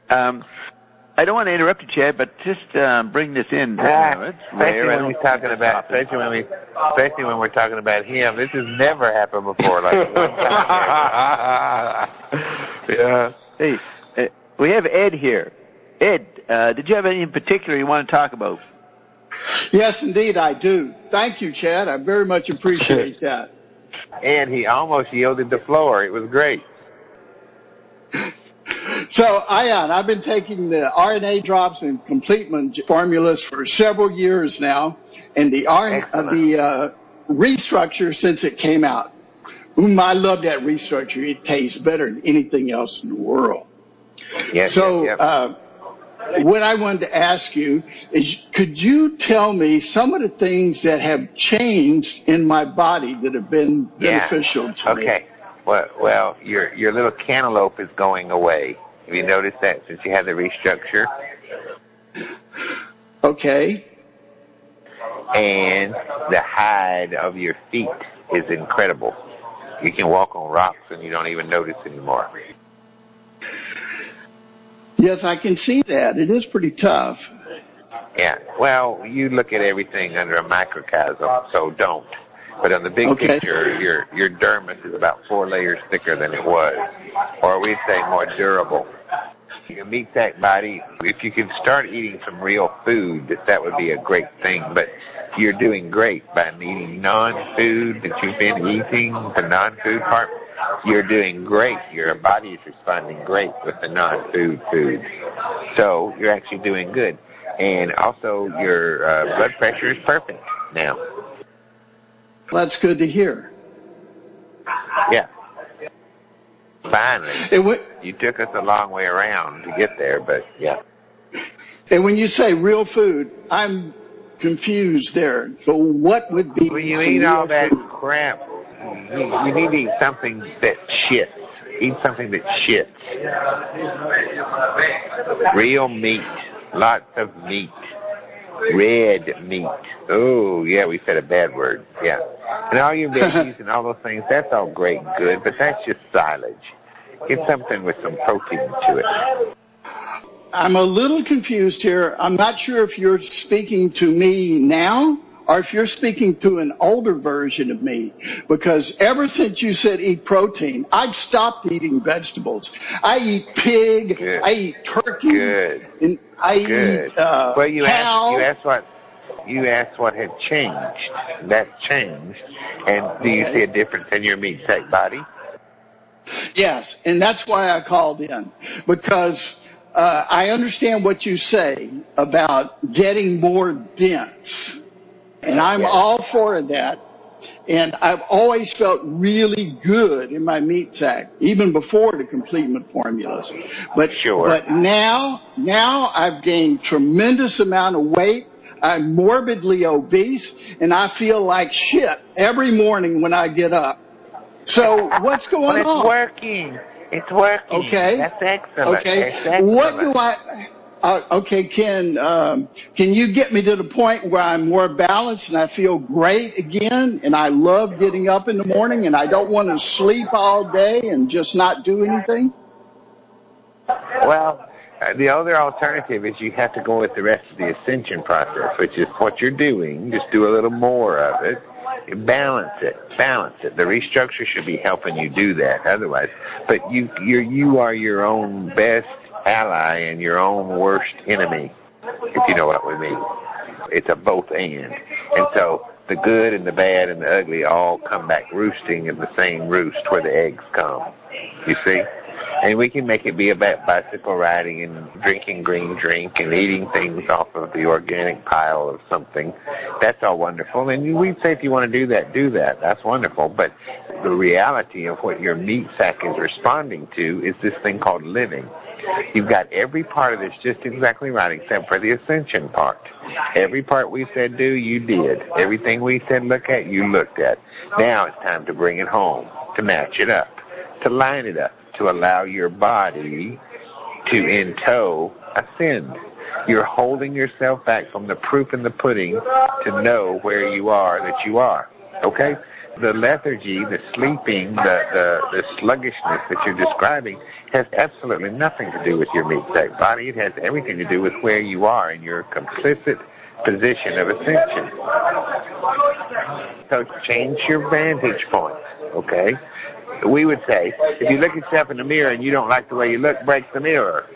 I don't want to interrupt you, Chad, but just bring this in. It's especially when we're talking about, especially when we're talking about him. This has never happened before. Like one time. Yeah. Hey, we have Ed here. Ed, did you have anything in particular you want to talk about? Yes, indeed, I do. Thank you, Chad. I very much appreciate that. And he almost yielded the floor. It was great. So, Ian, I've been taking the RNA drops and complement formulas for several years now, and the restructure since it came out. I love that restructure. It tastes better than anything else in the world. Yes, what I wanted to ask you is, could you tell me some of the things that have changed in my body that have been beneficial to me? Okay. Well, your little cantaloupe is going away. Have you noticed that since you had the restructure? Okay. And the hide of your feet is incredible. You can walk on rocks and you don't even notice anymore. Yes, I can see that. It is pretty tough. Yeah. Well, you look at everything under a microcosm, so don't. But on the big picture, your dermis is about 4 layers thicker than it was, or we'd say more durable. Your meat sac body, if you could start eating some real food, that would be a great thing. But you're doing great by eating non-food that you've been eating, the non-food part. You're doing great. Your body is responding great with the non-food food. So you're actually doing good. And also your blood pressure is perfect now. That's good to hear. Yeah. Finally. You took us a long way around to get there, but yeah. And when you say real food, I'm confused there. So what would be when you eat all that crap, you need to eat something that shits. Eat something that shits. Real meat. Lots of meat. Red meat. Oh, yeah, we said a bad word. Yeah. And all your veggies and all those things, that's all great and good, but that's just silage. Get something with some protein to it. I'm a little confused here. I'm not sure if you're speaking to me now or if you're speaking to an older version of me, because ever since you said eat protein, I've stopped eating vegetables. I eat pig, I eat turkey, and I eat well, you cow. You asked what had changed. That changed. And do you see a difference in your meat sac body? Yes, and that's why I called in, because I understand what you say about getting more dense. And I'm all for that. And I've always felt really good in my meat sac, even before the complement formulas. But now I've gained tremendous amount of weight. I'm morbidly obese, and I feel like shit every morning when I get up. So what's going on? It's working. It's working. Okay. That's excellent. Okay. That's excellent. What do I... can you get me to the point where I'm more balanced and I feel great again and I love getting up in the morning and I don't want to sleep all day and just not do anything? Well, the other alternative is you have to go with the rest of the ascension process, which is what you're doing. Just do a little more of it. Balance it. The restructure should be helping you do that. Otherwise, but you are your own best ally and your own worst enemy, if you know what we mean. It's a both and. And so the good and the bad and the ugly all come back roosting in the same roost where the eggs come. You see? And we can make it be about bicycle riding and drinking green drink and eating things off of the organic pile of something. That's all wonderful. And we'd say if you want to do that. That's wonderful. But the reality of what your meat sac is responding to is this thing called living. You've got every part of this just exactly right except for the ascension part. Every part we said do, you did. Everything we said look at, you looked at. Now it's time to bring it home, to match it up, to line it up, to allow your body to, in tow, ascend. You're holding yourself back from the proof in the pudding to know where you are that you are. Okay? The lethargy, the sleeping, the sluggishness that you're describing has absolutely nothing to do with your meat-sack body. It has everything to do with where you are in your complicit position of ascension. So change your vantage point, okay? We would say, if you look at yourself in the mirror and you don't like the way you look, break the mirror.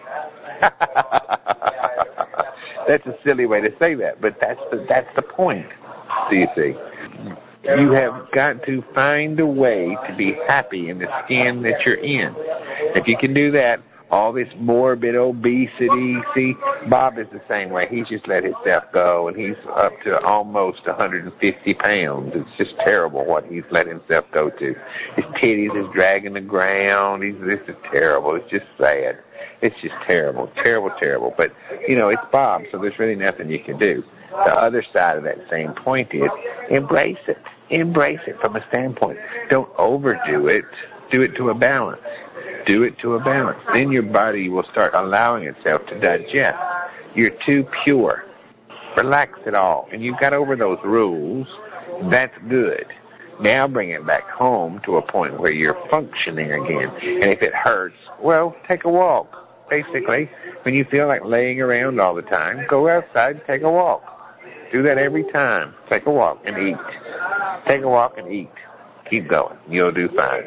That's a silly way to say that, but that's the point, do you see? You have got to find a way to be happy in the skin that you're in. If you can do that, all this morbid obesity, see, Bob is the same way. He's just let himself go, and he's up to almost 150 pounds. It's just terrible what he's let himself go to. His titties is dragging the ground. This is terrible. It's just sad. It's just terrible, terrible, terrible. But, it's Bob, so there's really nothing you can do. The other side of that same point is embrace it. Embrace it from a standpoint. Don't overdo it. Do it to a balance. Do it to a balance. Then your body will start allowing itself to digest. You're too pure. Relax it all. And you've got over those rules. That's good. Now bring it back home to a point where you're functioning again. And if it hurts, well, take a walk. Basically, when you feel like laying around all the time, go outside and take a walk. Do that every time. Take a walk and eat. Take a walk and eat. Keep going. You'll do fine.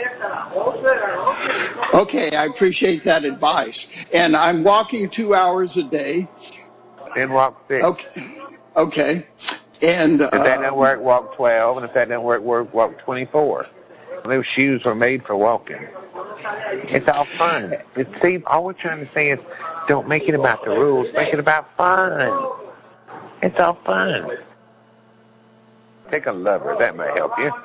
Okay, I appreciate that advice. And I'm walking 2 hours a day. Then walk 6. Okay. And if that doesn't work, walk 12. And if that doesn't work, walk 24. Those shoes were made for walking. It's all fun. See, all we're trying to say is don't make it about the rules. Make it about fun. It's all fun. Take a lover. That may help you.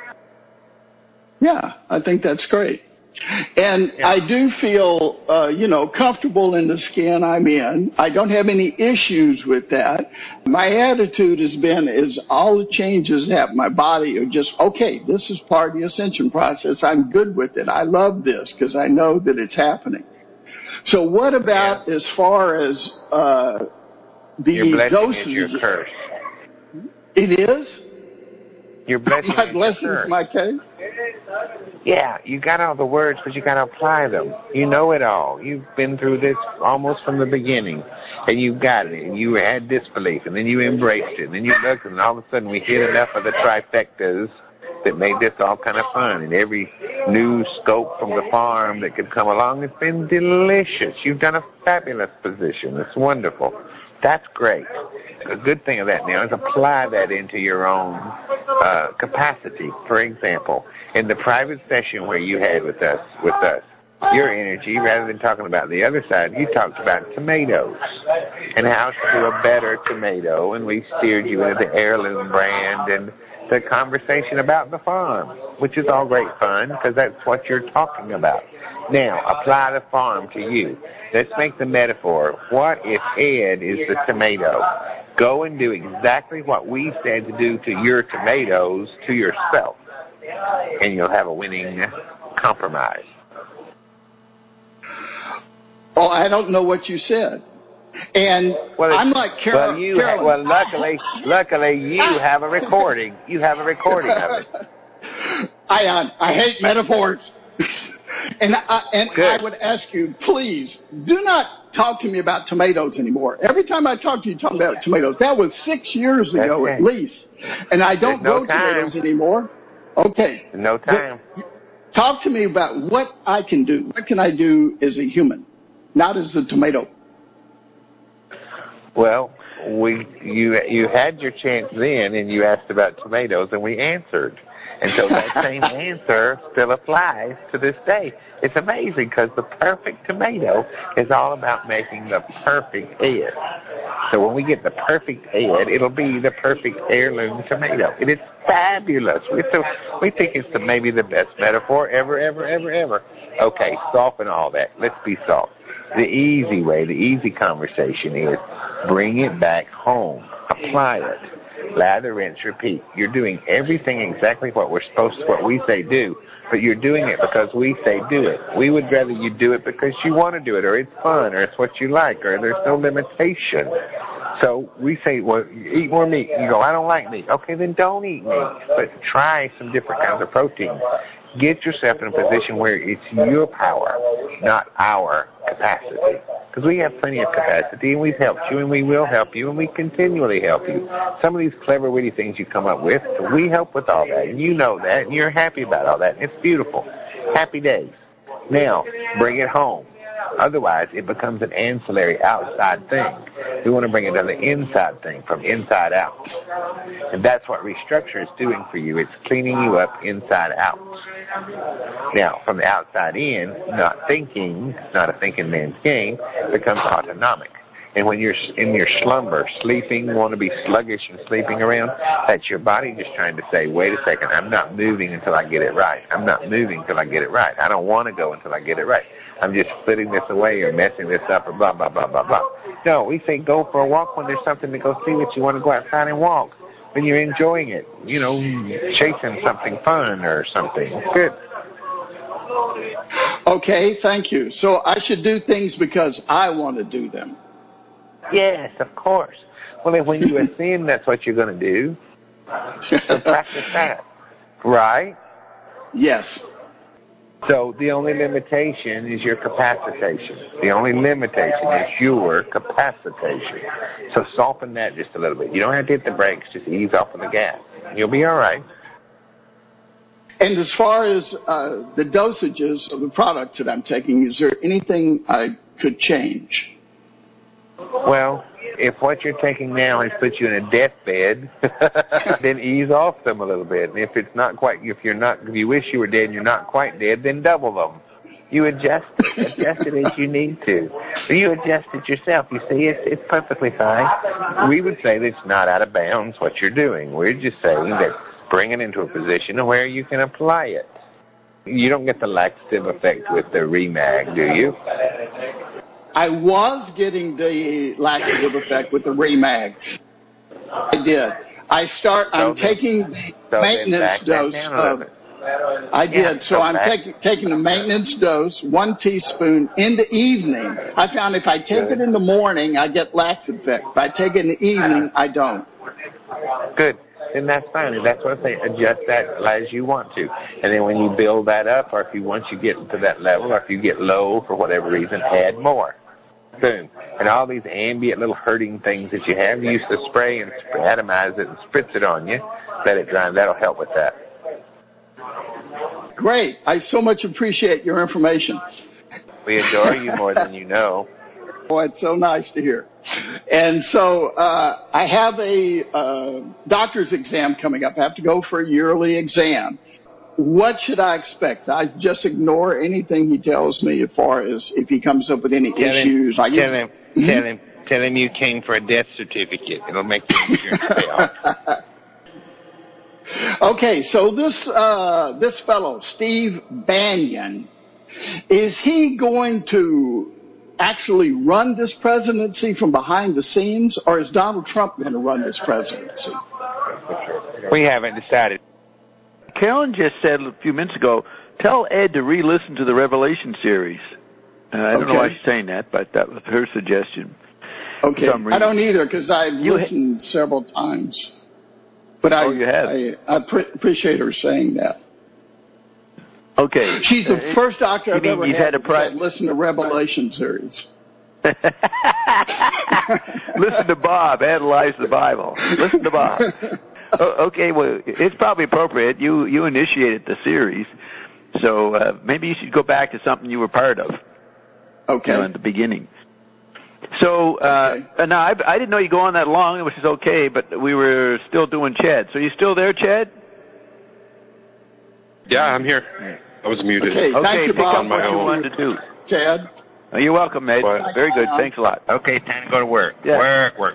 Yeah, I think that's great. And yeah. I do feel, comfortable in the skin I'm in. I don't have any issues with that. My attitude has been is all the changes that my body are just, okay, this is part of the ascension process. I'm good with it. I love this because I know that it's happening. So what about as far as the your doses? Is your curse. It is? Your blessing my blessing is my case? Yeah, you got all the words, but you got to apply them. You know it all. You've been through this almost from the beginning, and you got it, and you had disbelief, and then you embraced it, and then you looked, and all of a sudden we hit enough of the trifectas that made this all kind of fun, and every new scope from the farm that could come along has been delicious. You've done a fabulous position. It's wonderful. That's great. A good thing of that now is apply that into your own capacity. For example, in the private session where you had with us, your energy, rather than talking about the other side, you talked about tomatoes and how to do a better tomato, and we steered you into the heirloom brand and the conversation about the farm, which is all great fun because that's what you're talking about. Now, apply the farm to you. Let's make the metaphor. What if Ed is the tomato? Go and do exactly what we said to do to your tomatoes to yourself, and you'll have a winning compromise. Oh, I don't know what you said. And I'm like Carol. Luckily, you have a recording. You have a recording of it. I hate metaphors. And I would ask you, please, do not talk to me about tomatoes anymore. Every time I talk to you, talk about tomatoes. That was 6 years ago at least. And I don't grow tomatoes anymore. Okay. No time. Talk to me about what I can do. What can I do as a human, not as a tomato? Well, you had your chance then, and you asked about tomatoes, and we answered. And so that same answer still applies to this day. It's amazing because the perfect tomato is all about making the perfect Ed. So when we get the perfect Ed, it'll be the perfect heirloom tomato. It is fabulous. We think it's maybe the best metaphor ever. Okay, soften all that. Let's be soft. The easy way, the easy conversation is bring it back home. Apply it. Lather, rinse, repeat. You're doing everything exactly what we're supposed to, what we say do, but you're doing it because we say do it. We would rather you do it because you want to do it, or it's fun, or it's what you like, or there's no limitation. So we say, well, eat more meat. You go, I don't like meat. Okay, then don't eat meat. But try some different kinds of protein. Get yourself in a position where it's your power, not our capacity. Because we have plenty of capacity, and we've helped you, and we will help you, and we continually help you. Some of these clever, witty things you come up with, we help with all that, and you know that, and you're happy about all that. It's beautiful. Happy days. Now, bring it home. Otherwise, it becomes an ancillary outside thing. We want to bring it to the inside thing, from inside out. And that's what restructure is doing for you. It's cleaning you up inside out. Now, from the outside in, not thinking, it's not a thinking man's game, becomes autonomic. And when you're in your slumber, sleeping, want to be sluggish and sleeping around, that's your body just trying to say, wait a second, I'm not moving until I get it right. I'm not moving until I get it right. I don't want to go until I get it right. I'm just putting this away or messing this up or blah, blah, blah, blah, blah. No, we say go for a walk when there's something to go see that you want to go outside and walk. When you're enjoying it, you know, chasing something fun or something. Good. Okay, thank you. So I should do things because I want to do them. Yes, of course. Well, then when you ascend, that's what you're going to do. So practice that. Right? Yes. So the only limitation is your capacitation. The only limitation is your capacitation. So soften that just a little bit. You don't have to hit the brakes. Just ease off on the gas. You'll be all right. And as far as the dosages of the products that I'm taking, is there anything I could change? Well, if what you're taking now has put you in a deathbed, then ease off them a little bit. And if it's not quite, if you wish you were dead and you're not quite dead, then double them. You adjust it as you need to. But you adjust it yourself. You see, it's perfectly fine. We would say that it's not out of bounds what you're doing. We're just saying that bring it into a position where you can apply it. You don't get the laxative effect with the Remag, do you? I was getting the laxative effect with the Remag. I did. I'm taking the maintenance dose of. I did. So I'm taking the maintenance dose, 1 teaspoon, in the evening. I found if I take it in the morning, I get laxative effect. If I take it in the evening, I don't. Good. Then that's fine. And that's what I say. Adjust that as you want to. And then when you build that up, or once you get to that level, or if you get low for whatever reason, add more. Boom. And all these ambient little hurting things that you have, you use the spray and atomize it and spritz it on you. Let it dry. That'll help with that. Great. I so much appreciate your information. We adore you more than you know. Oh, it's so nice to hear. And so I have a doctor's exam coming up. I have to go for a yearly exam. What should I expect? I just ignore anything he tells me as far as if he comes up with any issues. Tell him you came for a death certificate. It'll make the insurance pay off. Okay, so this fellow, Steve Bannon, is he going to actually run this presidency from behind the scenes, or is Donald Trump going to run this presidency? We haven't decided. Carolyn just said a few minutes ago, tell Ed to re-listen to the Revelation series. I don't know why she's saying that, but that was her suggestion. Okay, I don't either because I've listened several times. But you have? I appreciate her saying that. Okay. She's the first doctor I've ever had to listen to Revelation series. Listen to Bob, analyze the Bible. Listen to Bob. Okay, well, it's probably appropriate. You initiated the series, so maybe you should go back to something you were part of. Okay. In the beginning. So now I didn't know you go on that long, which is okay, but we were still doing Chad. So you still there, Chad? Yeah, I'm here. I was muted. Okay, thank you, Bob. What you wanted to do, Chad. Oh, you're welcome, Ed. Very good. Thanks a lot. Okay, time to go to work. Yeah. Work.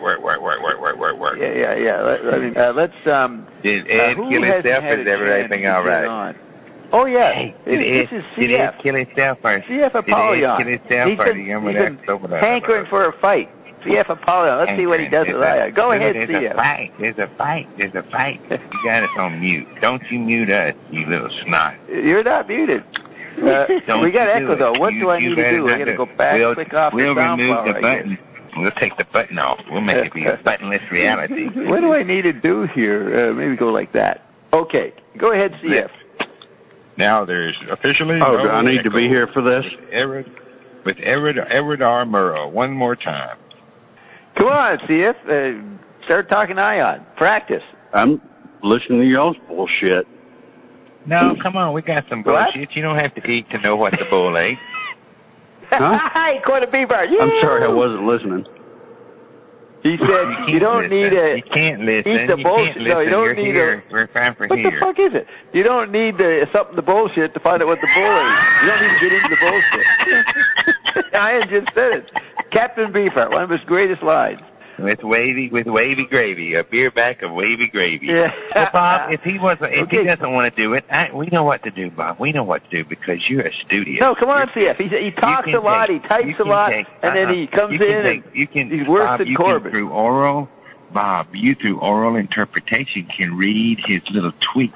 Yeah. Let's. Did Ed kill himself? Is everything all right? Oh yeah. Hey, did Ed kill himself or? CF Apollyon. Did Ed kill himself or? He's been hankering for a fight. CF Apollyon. Let's see what he does with that. Go ahead, CF. There's a fight. You got us on mute. Don't you mute us, you little snot. You're not muted. We got echo though. What do I need to do? I got to go back, click off the sound bar. We'll take the button off. We'll make it be a buttonless reality. What do I need to do here? Maybe go like that. Okay, go ahead, CF. Now there's officially. Oh, do I need to be here for this? With Edward R. Murrow. One more time. Come on, CF. Start talking Ion. Practice. I'm listening to y'all's bullshit. No, come on. We got some bullshit. You don't have to eat to know what the bull ate. Huh? Hi, Quarter Beaver. I'm sorry, I wasn't listening. He said you don't need a. You can't listen. Eat the bullshit. No, you don't need here. We're fine for what here. the fuck is it? You don't need something to bullshit to find out what the bull is. You don't need to get into the bullshit. Ian just said it. Captain Beefheart, one of his greatest lines. With wavy gravy, a beer back of wavy gravy. Yeah. Well, Bob, if he doesn't want to do it, we know what to do, Bob. We know what to do because you're a studious. No, come on, CF. He talks a lot, he types a lot, and then he comes in and he's worse than Corbin. Bob, you through oral interpretation can read his little tweets.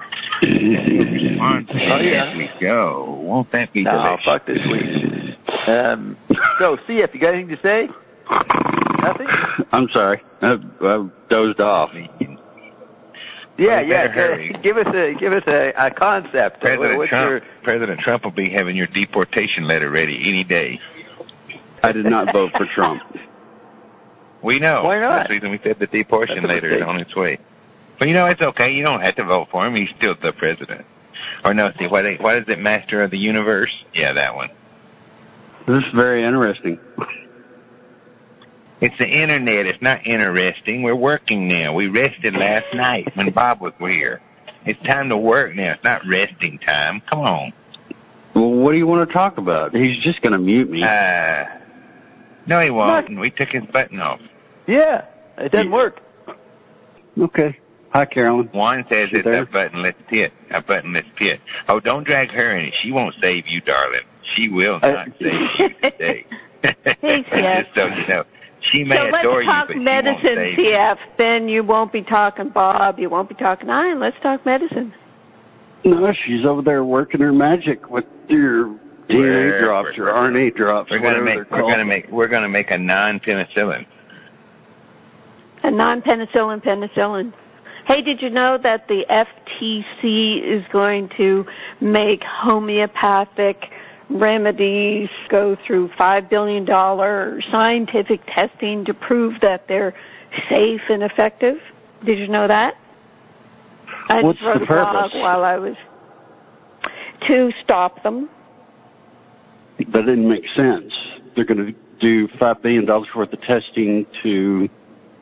As we go. Won't that be delicious? Fuck this week. So, CF, you got anything to say? Nothing? I'm sorry. I dozed off. Yeah. Give us a concept. President Trump will be having your deportation letter ready any day. I did not vote for Trump. We know. Why not? That's the reason we said the deportation letter is on its way. But it's okay. You don't have to vote for him. He's still the president. Or no, see, what is it, Master of the Universe? Yeah, that one. This is very interesting. It's the internet. It's not interesting. We're working now. We rested last night when Bob was here. It's time to work now. It's not resting time. Come on. Well, what do you want to talk about? He's just going to mute me. No, he won't. We took his button off. Yeah, it doesn't work. Okay. Hi, Carolyn. Juan says it's a buttonless pit. A buttonless pit. Oh, don't drag her in it. She won't save you, darling. She will not save you today. Hey, CF. Just so you know. She may adore you, but let's talk medicine, CF. Then you won't be talking Bob. You won't be talking Ian. Let's talk medicine. No, she's over there working her magic with your DNA drops or RNA drops. We're gonna make a non-penicillin. A non-penicillin penicillin. Hey, did you know that the FTC is going to make homeopathic remedies go through $5 billion scientific testing to prove that they're safe and effective? Did you know that? I What's just wrote the a blog purpose? while I was to stop them. That didn't make sense. They're going to do $5 billion worth of testing to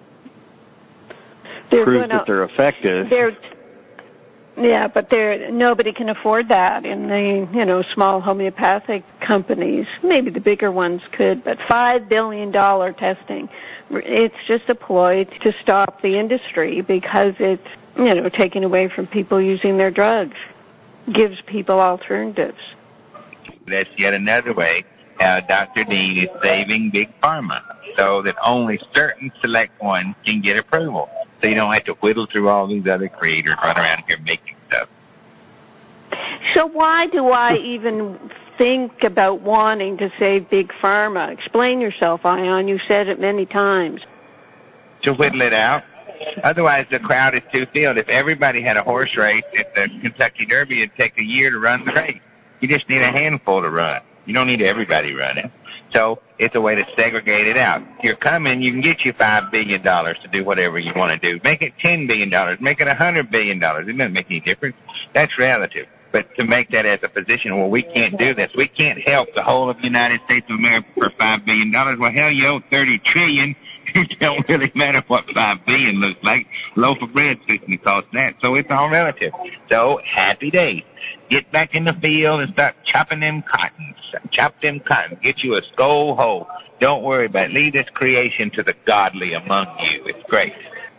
prove that they're effective. Yeah, but nobody can afford that in the small homeopathic companies. Maybe the bigger ones could, but $5 billion testing. It's just a ploy to stop the industry because it's taking away from people using their drugs, gives people alternatives. That's yet another way how Dr. Dean is saving Big Pharma so that only certain select ones can get approval. So you don't have to whittle through all these other creators running around here making stuff. So why do I even think about wanting to save Big Pharma? Explain yourself, Ion. You've said it many times. To whittle it out. Otherwise, the crowd is too filled. If everybody had a horse race at the Kentucky Derby, it'd take a year to run the race. You just need a handful to run. You don't need everybody running. So it's a way to segregate it out. If you're coming, you can get you $5 billion to do whatever you want to do. Make it $10 billion. Make it $100 billion. It doesn't make any difference. That's relative. But to make that as a position, well, we can't do this. We can't help the whole of the United States of America for $5 billion. Well, hell, you owe $30 trillion. It don't really matter what $5 billion looks like. A loaf of bread's fixing to cost that. So it's all relative. So happy days. Get back in the field and start chopping them cottons. Chop them cottons. Get you a skull hoe. Don't worry about it. Leave this creation to the godly among you. It's great.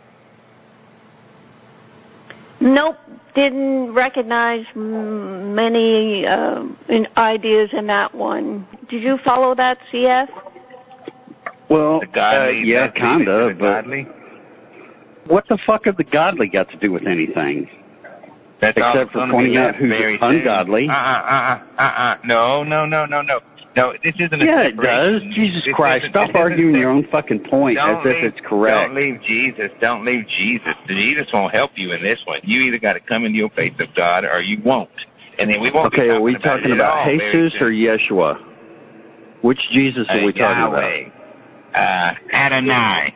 Nope, didn't recognize many ideas in that one. Did you follow that, CF? Well, godly, yeah, kind of. Godly? What the fuck have the godly got to do with anything? That's except for pointing out who's ungodly. No. No, this isn't a Yeah, separation. it does. Jesus Christ, stop arguing your own fucking point as if it's correct. Don't leave Jesus. Don't leave Jesus. Jesus won't help you in this one. You either got to come into your faith of God or you won't. And then we won't Okay, are we talking about Jesus or Yeshua? Which Jesus are we talking about? Adonai.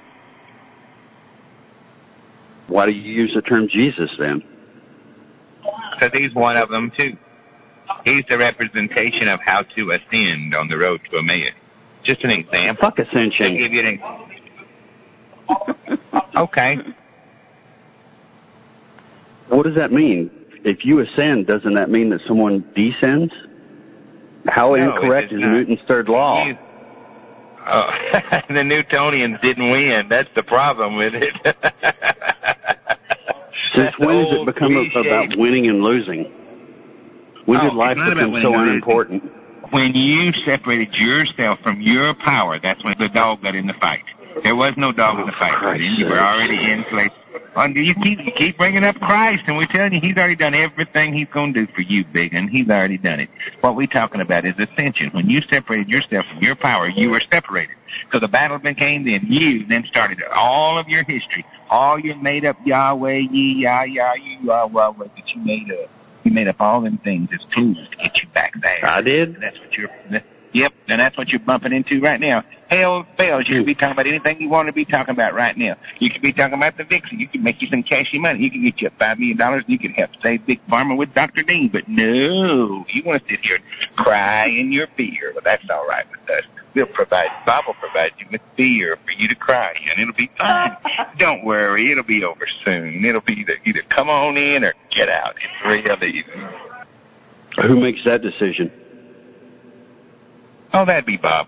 Why do you use the term Jesus then? Because he's one of them too. He's the representation of how to ascend on the road to Emmaus. Just an example. Fuck ascension. I'll give you an Okay. What does that mean? If you ascend, doesn't that mean that someone descends? How incorrect is Newton's third law? The Newtonians didn't win. That's the problem with it. Since when has it become about winning and losing? When did life become so unimportant? When you separated yourself from your power, that's when the dog got in the fight. There was no dog in the fight. You were already in place. You keep bringing up Christ, and we're telling you he's already done everything he's going to do for you, big, and he's already done it. What we're talking about is ascension. When you separated yourself from your power, you were separated. So the battle became then. You then started all of your history, all your made-up Yahweh, ye, Yah, you, Yahweh, that you made up. You made up all them things as clues to get you back there. I did? And that's what and that's what you're bumping into right now. Hell bells, you could be talking about anything you want to be talking about right now. You could be talking about the Vixen. You could make you some cashy money. You could get you $5 million and you could help save Big Pharma with Dr. Dean. But no, you want to sit here and cry in your fear. Well, that's all right with us. Bob will provide you with fear for you to cry in. It'll be fine. Don't worry. It'll be over soon. It'll be either come on in or get out. It's real easy. Who makes that decision? Oh, that'd be Bob.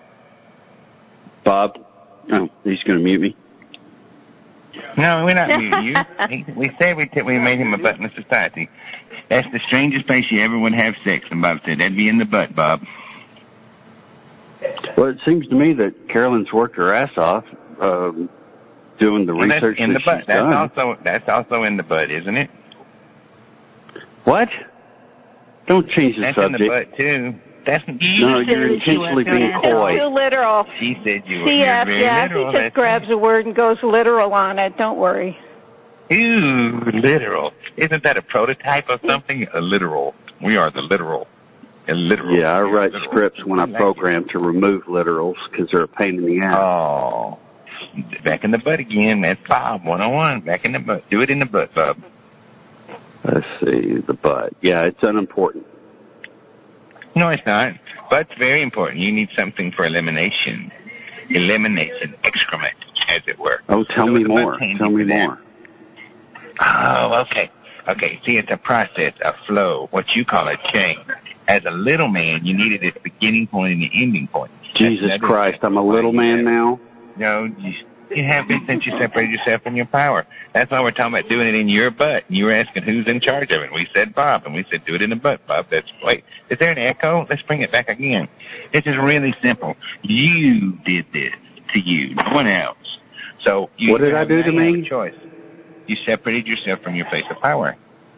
Bob? Oh, he's going to mute me. No, we're not muting you. We said we made him a butt in the society. That's the strangest place you ever would have sex. And Bob said, that'd be in the butt, Bob. Well, it seems to me that Carolyn's worked her ass off doing the research in the butt. She's done. That's also in the butt, isn't it? What? Don't change the subject. That's in the butt, too. No, you're intentionally being coy. Too literal. She said you were very literal. He just grabs a word and goes literal on it. Don't worry. Ooh, literal. Isn't that a prototype of something? A literal. We are the literal. Yeah, I write scripts when I program to remove literals because they're a pain in the ass. Oh. Back in the butt again. That's Bob, 101. Back in the butt. Do it in the butt, Bob. Let's see, the butt. Yeah, it's unimportant. No, it's not. Butt's very important. You need something for elimination. Elimination, excrement, as it were. Oh, tell me more. Tell me more. Oh, okay. Okay, see, it's a process, a flow, what you call a chain. As a little man, you needed its beginning point and the ending point. Jesus Christ, I'm a little man now? No, you have been since you separated yourself from your power. That's why we're talking about doing it in your butt. And you were asking who's in charge of it. We said Bob, and we said do it in the butt, Bob. Wait, is there an echo? Let's bring it back again. This is really simple. You did this to you, no one else. So what did I do to me? Choice. You separated yourself from your place of power.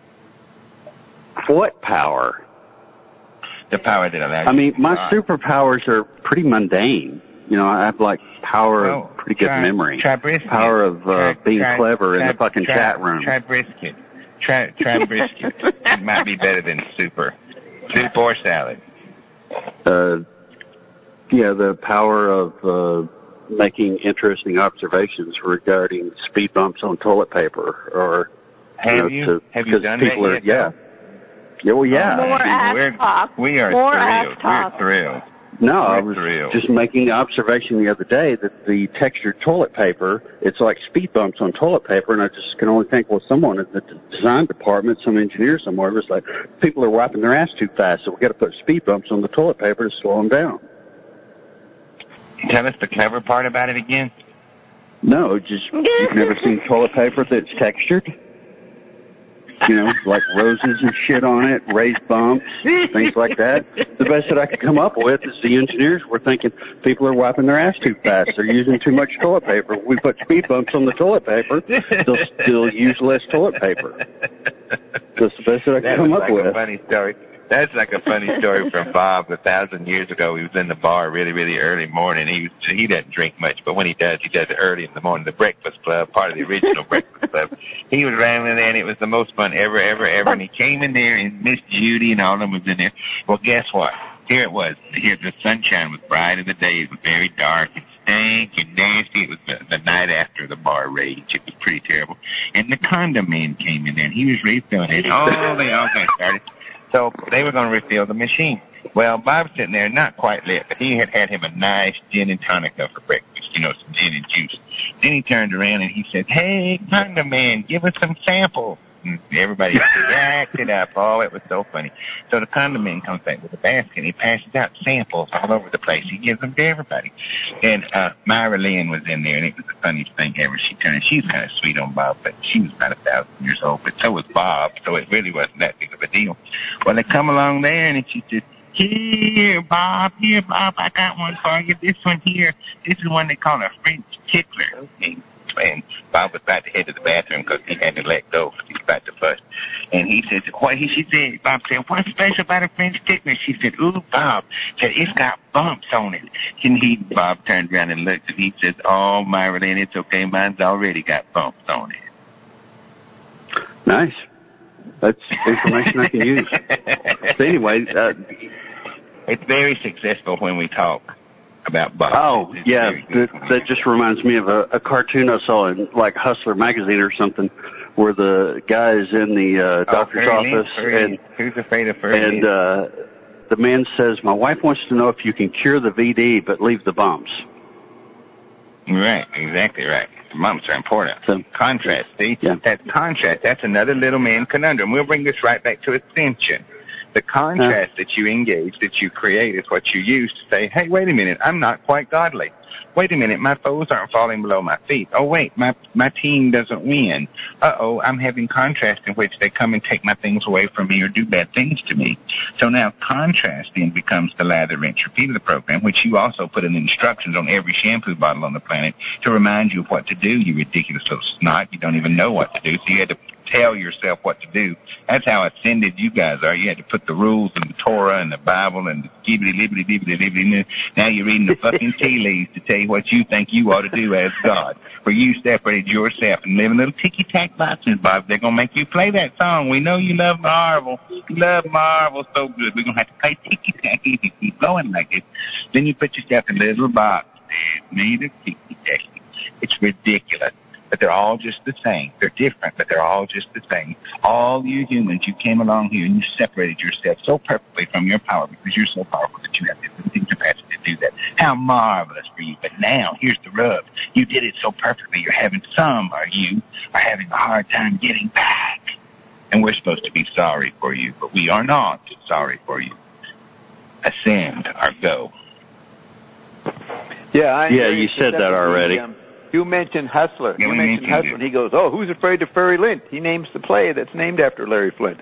What power? The power that allows you. I mean, my superpowers are pretty mundane. You know, I have like power of pretty good memory. Try brisket. Power of being clever in the fucking chat room. Try brisket. Try brisket. It might be better than soup or salad. Yeah, the power of making interesting observations regarding speed bumps on toilet paper, or have you done that yet? Yeah. Yeah, well, yeah. More ass talk. We are thrilled. We're thrilled. No, I was just making the observation the other day that the textured toilet paper, it's like speed bumps on toilet paper, and I just can only think, well, someone at the design department, some engineer somewhere, was like, people are wiping their ass too fast, so we've got to put speed bumps on the toilet paper to slow them down. Tell us the clever part about it again. No, just, you've never seen toilet paper that's textured? You know, like roses and shit on it, raised bumps, things like that. The best that I could come up with is the engineers were thinking people are wiping their ass too fast. They're using too much toilet paper. We put speed bumps on the toilet paper, they'll still use less toilet paper. That's the best that I can come up like with. A funny story. That's like a funny story from Bob 1,000 years ago. He was in the bar really, really early morning. He doesn't drink much, but when he does it early in the morning. The Breakfast Club, part of the original Breakfast Club. He was rambling there, and it was the most fun ever. And he came in there, and Miss Judy and all of them was in there. Well, guess what? Here it was. Here the sunshine was bright in the day. It was very dark and stank and nasty. It was the night after the bar rage. It was pretty terrible. And the condom man came in there, and he was refilling it. Oh, they all got started. So they were going to refill the machine. Well, Bob's sitting there, not quite lit, but he had a nice gin and tonica for breakfast, some gin and juice. Then he turned around and he said, "Hey, condom man, give us some samples." And everybody acted up. Oh, it was so funny. So the condom man comes back with a basket, and he passes out samples all over the place. He gives them to everybody. And Myra Lynn was in there, and it was the funniest thing ever. She's kind of sweet on Bob, but she was about 1,000 years old. But so was Bob, so it really wasn't that big of a deal. Well, they come along there, and she said, Here, Bob, I got one for you. This one here, this is one they call a French tickler. And Bob was about to head to the bathroom because he had to let go. He was about to bust. And he said, she said, Bob said, "What's special about a French tickler?" She said, "Ooh, Bob," said, "it's got bumps on it." And Bob turned around and looked, and he says, "Oh, Myra Lynn, it's okay. Mine's already got bumps on it." Nice. That's information I can use. So anyway, it's very successful when we talk about Bob. Oh, yeah, that just reminds me of a cartoon I saw in, like, Hustler magazine or something, where the guy is in the doctor's office. And Who's Afraid of Furry? And the man says, "My wife wants to know if you can cure the VD but leave the bumps." Right, exactly right. The bumps are important. So, contrast, see? Yeah. That's contrast. That's another little man conundrum. We'll bring this right back to ascension. The contrast that you engage, that you create, is what you use to say, "Hey, wait a minute, I'm not quite godly. Wait a minute, my foes aren't falling below my feet. Oh, wait, my team doesn't win. Uh-oh, I'm having contrast in which they come and take my things away from me or do bad things to me." So now contrast then becomes the lather, rinse, repeat of the program, which you also put in instructions on every shampoo bottle on the planet to remind you of what to do, you ridiculous little snot. You don't even know what to do, so you had to tell yourself what to do. That's how ascended you guys are. You had to put the rules in the Torah and the Bible and the gibbity-libbity-libbity-libbity. Now you're reading the fucking tea leaves to tell you what you think you ought to do as God. For you separated yourself and live in little ticky-tack boxes, Bob. They're going to make you play that song. We know you love Marvel. You love Marvel so good. We're going to have to play ticky-tack if you keep going like this. Then you put yourself in a little box made of ticky-tack. It's ridiculous. But they're all just the same. They're different, but they're all just the same. All you humans, you came along here and you separated yourself so perfectly from your power because you're so powerful that you have the limiting capacity to do that. How marvelous for you. But now, here's the rub. You did it so perfectly, you're having having a hard time getting back. And we're supposed to be sorry for you, but we are not sorry for you. Ascend or go. Yeah, you said that already. You mentioned Hustler. Yeah, you mentioned Hustler, and he goes, "Oh, who's afraid of Furry Lint?" He names the play that's named after Larry Flint.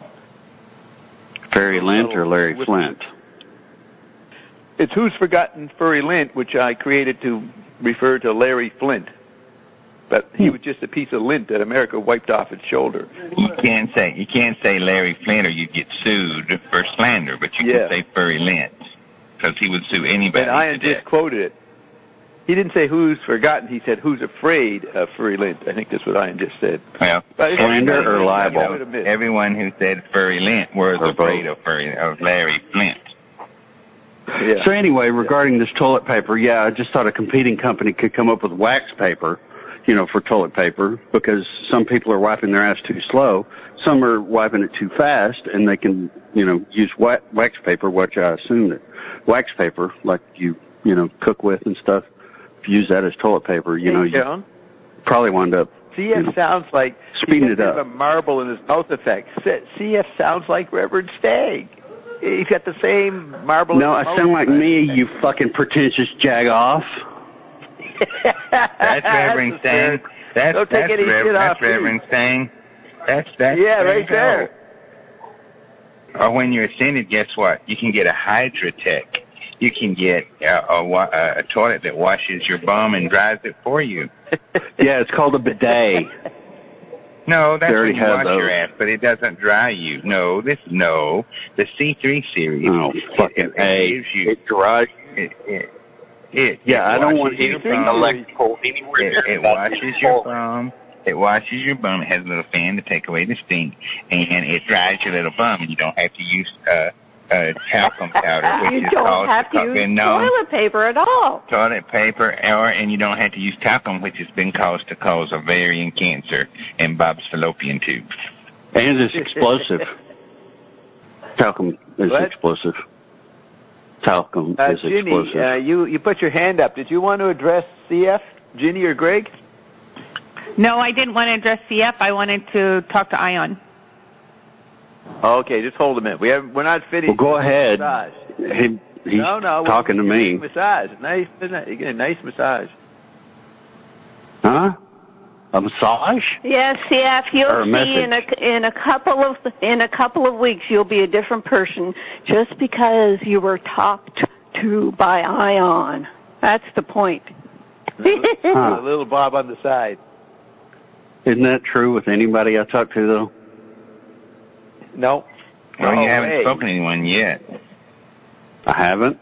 Furry Lint or Larry Flint? It's Who's Forgotten Furry Lint, which I created to refer to Larry Flint. But he was just a piece of lint that America wiped off its shoulder. You can't say Larry Flint or you get sued for slander, but you can say Furry Lint because he would sue anybody. And Ian just quoted it. He didn't say who's forgotten. He said who's afraid of Furry Lint. I think that's what Ian just said. Well, slander or libel? Everyone who said Furry Lint was afraid of Larry Flint. Yeah. So anyway, regarding this toilet paper, I just thought a competing company could come up with wax paper, for toilet paper, because some people are wiping their ass too slow. Some are wiping it too fast, and they can, use wax paper, which I assume that wax paper, like you cook with and stuff, if you use that as toilet paper, you probably wind up CF sounds like speeding it up. A marble in his mouth effect. CF sounds like Reverend Stagg. He's got the same marble. No, I sound like me, you fucking pretentious jagoff. That's Reverend Stagg. That's Reverend Stagg. That's right there. Or when you're ascended, guess what? You can get a Hydratech. You can get a toilet that washes your bum and dries it for you. Yeah, it's called a bidet. No, that's when you have wash those. your ass, but it doesn't dry you. No, the C3 series. Oh, fucking A. Gives you, It dries. I don't want anything electrical anywhere. It washes your bum. It washes your bum. It has a little fan to take away the stink, and it dries your little bum. And you don't have to use talcum powder, which You is don't called have to use toilet paper at all. Toilet paper, and you don't have to use talcum, which has been caused to cause ovarian cancer and Bob's fallopian tube. And it's explosive. Talcum is explosive. Talcum is Ginny, explosive. you put your hand up. Did you want to address CF, Ginny or Greg? No, I didn't want to address CF. I wanted to talk to Ion. Okay, just hold a minute. We're not finished. Well, go ahead. Massage. He's talking to me. Massage. Nice, isn't it? You get a nice massage. Huh? A massage? Yes, CF. You'll see in a couple of weeks you'll be a different person just because you were talked to by Ion. That's the point. A little Bob on the side. Isn't that true with anybody I talk to, though? No. Well, you haven't spoken to anyone yet. I haven't.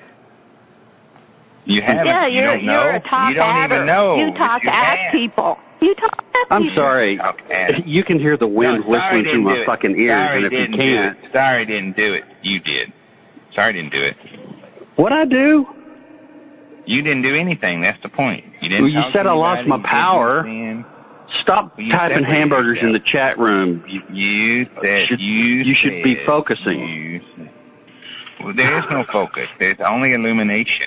You haven't. Yeah, you don't know. You're a talk You don't adder. even know. You talk at people. I'm sorry. You can hear the wind whistling through my fucking ears, and if you can't... Sorry didn't do it. You did. Sorry didn't do it. What'd I do? You didn't do anything. That's the point. You didn't. Well, you said I lost my power. Stop typing hamburgers in the chat room. You should be focusing. Well, there is no focus. There's only illumination.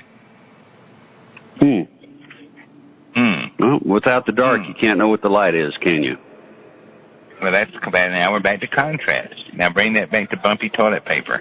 Well, without the dark, you can't know what the light is, can you? Well, that's about now we're back to contrast. Now bring that back to bumpy toilet paper.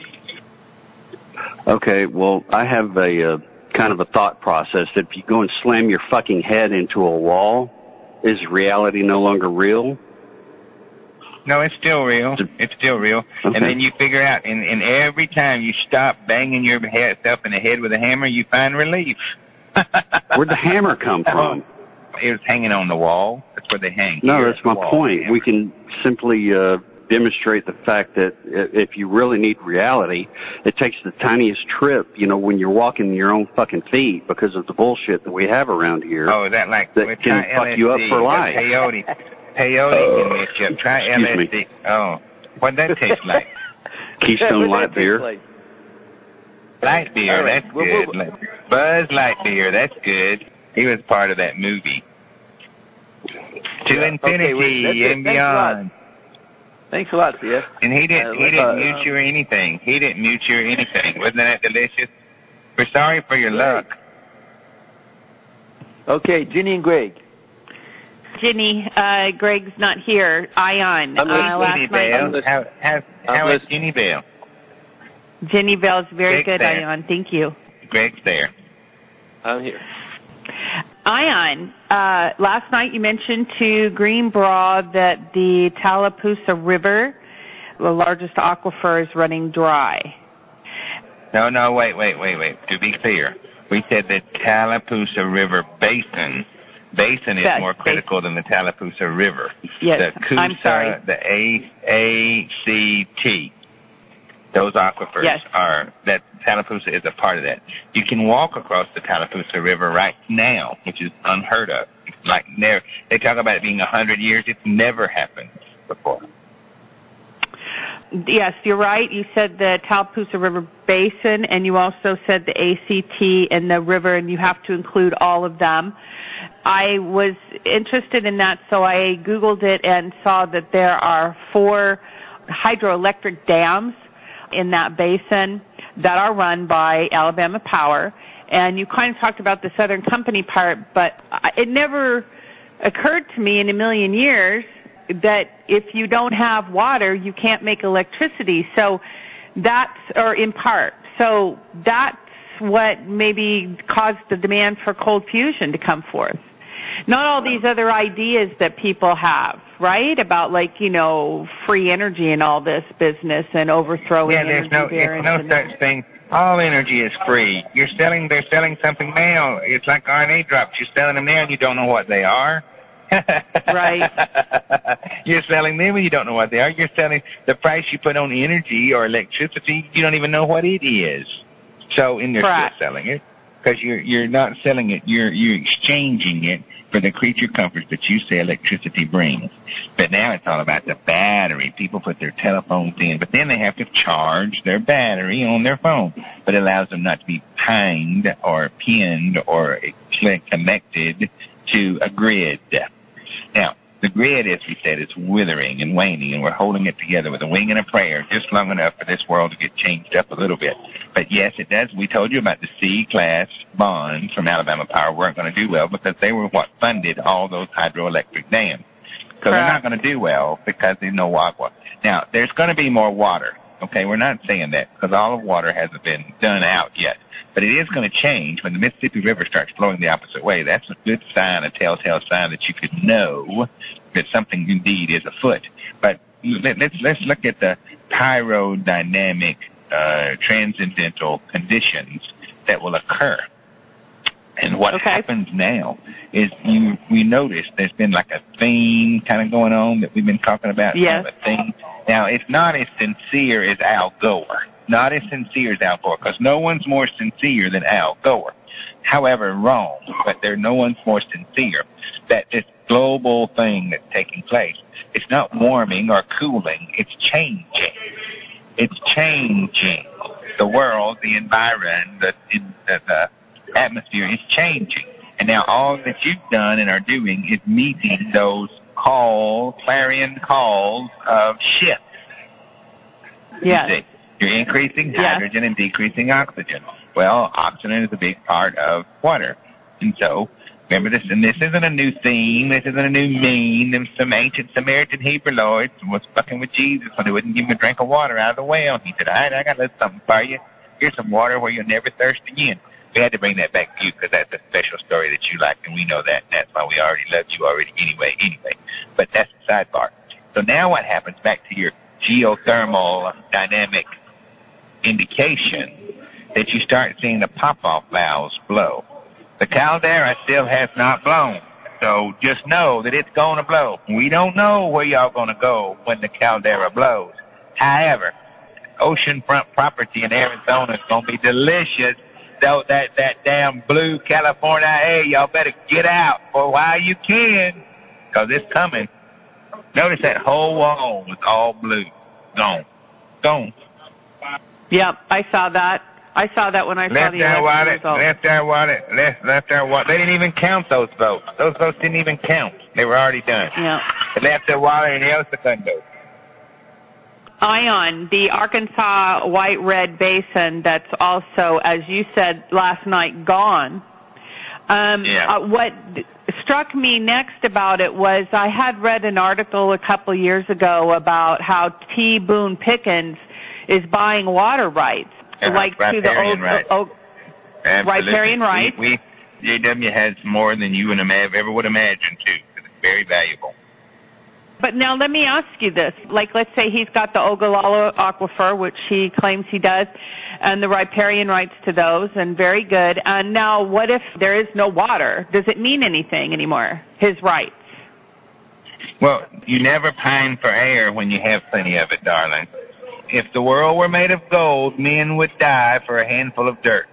Okay, well, I have a kind of a thought process that if you go and slam your fucking head into a wall, is reality no longer real? No, it's still real. It's still real. Okay. And then you figure out, and every time you stop banging yourself in the head with a hammer, you find relief. Where'd the hammer come from? It was hanging on the wall. That's where they hang. No, that's my point. We can simply demonstrate the fact that if you really need reality, it takes the tiniest trip, when you're walking your own fucking feet because of the bullshit that we have around here. Oh, is that like that can fuck LSD, you up for life? Peyote can mess you up. Try LSD. Me. Oh, what'd that taste like? Keystone Light Beer. Light beer, that's good. Buzz Light Beer, that's good. He was part of that movie. To infinity and beyond. Thanks a lot, CF. And he didn't mute you or anything. He didn't mute you or anything. Wasn't that delicious? We're sorry for your luck. Okay, Ginny and Greg. Ginny, Greg's not here. Ion. Ginny Bell. How is Ginny Bell? Ginny Bell's very Greg's good, there. Ion. Thank you. Greg's there. I'm here. Ion, last night you mentioned to Green Bra that the Tallapoosa River, the largest aquifer, is running dry. No, wait. To be clear, we said the Tallapoosa River Basin is more critical than the Tallapoosa River. Yes, the Coosa, I'm sorry. The ACT. Those aquifers that Tallapoosa is a part of that. You can walk across the Tallapoosa River right now, which is unheard of. Like they talk about it being 100 years. It's never happened before. Yes, you're right. You said the Tallapoosa River Basin, and you also said the ACT and the river, and you have to include all of them. I was interested in that, so I Googled it and saw that there are 4 hydroelectric dams in that basin that are run by Alabama Power. And you kind of talked about the Southern Company part, but it never occurred to me in a million years that if you don't have water, you can't make electricity. So or in part. So that's what maybe caused the demand for cold fusion to come forth. Not all these other ideas that people have, right? About free energy and all this business and overthrowing energy barons. There's no such thing. All energy is free. They're selling something now. It's like RNA drops. You're selling them now and you don't know what they are. Right. You're selling them and you don't know what they are. You're selling the price you put on energy or electricity. You don't even know what it is. So, and they're Correct. still selling it because you're not selling it. You're exchanging it for the creature comforts that you say electricity brings. But now it's all about the battery. People put their telephones in, but then they have to charge their battery on their phone. But it allows them not to be pinned or connected to a grid. Now, the grid, as we said, is withering and waning, and we're holding it together with a wing and a prayer just long enough for this world to get changed up a little bit. But, yes, it does. We told you about the C-class bonds from Alabama Power weren't going to do well because they were what funded all those hydroelectric dams. So they're not going to do well because there's no agua. Now, there's going to be more water. Okay, we're not saying that because all of water hasn't been done out yet. But it is going to change when the Mississippi River starts flowing the opposite way. That's a good sign, a telltale sign that you could know that something indeed is afoot. But let's look at the pyrodynamic transcendental conditions that will occur. And what happens now is we notice there's been like a theme kind of going on that we've been talking about. Yes. Kind of a theme. Now, it's not as sincere as Al Gore. Not as sincere as Al Gore, because no one's more sincere than Al Gore. However, wrong, but no one's more sincere. That this global thing that's taking place, it's not warming or cooling, it's changing. It's changing. The world, the environment, the atmosphere is changing. And now all that you've done and are doing is meeting those clarion calls of shift. Yes. You're increasing hydrogen and decreasing oxygen. Well, oxygen is a big part of water. And so, remember this, and this isn't a new theme, this isn't a new meme. Some ancient Samaritan Hebrewites was fucking with Jesus when they wouldn't give him a drink of water out of the well. He said, all right, I got a little something for you. Here's some water where you'll never thirst again. We had to bring that back to you because that's a special story that you like, and we know that. And that's why we already love you already anyway. But that's the sidebar. So now what happens, back to your geothermal dynamic indication, that you start seeing the pop-off valves blow. The caldera still has not blown. So just know that it's going to blow. We don't know where y'all going to go when the caldera blows. However, oceanfront property in Arizona is going to be delicious. So that damn blue California air, y'all better get out for a while you can, because it's coming. Notice that whole wall was all blue. Gone. Yep, I saw that. I saw that when I saw the election results. Left our wallet. They didn't even count those votes. Those votes didn't even count. They were already done. Yeah. They left their wallet in El Segundo. Ion, the Arkansas White-Red Basin that's also, as you said last night, gone. What struck me next about it was I had read an article a couple years ago about how T. Boone Pickens is buying water rights, like to the old riparian rights. JW has more than you and ever would imagine, too, because it's very valuable. But now let me ask you this. Like, let's say he's got the Ogallala Aquifer, which he claims he does, and the riparian rights to those, and very good. And now what if there is no water? Does it mean anything anymore, his rights? Well, you never pine for air when you have plenty of it, darling. If the world were made of gold, men would die for a handful of dirt.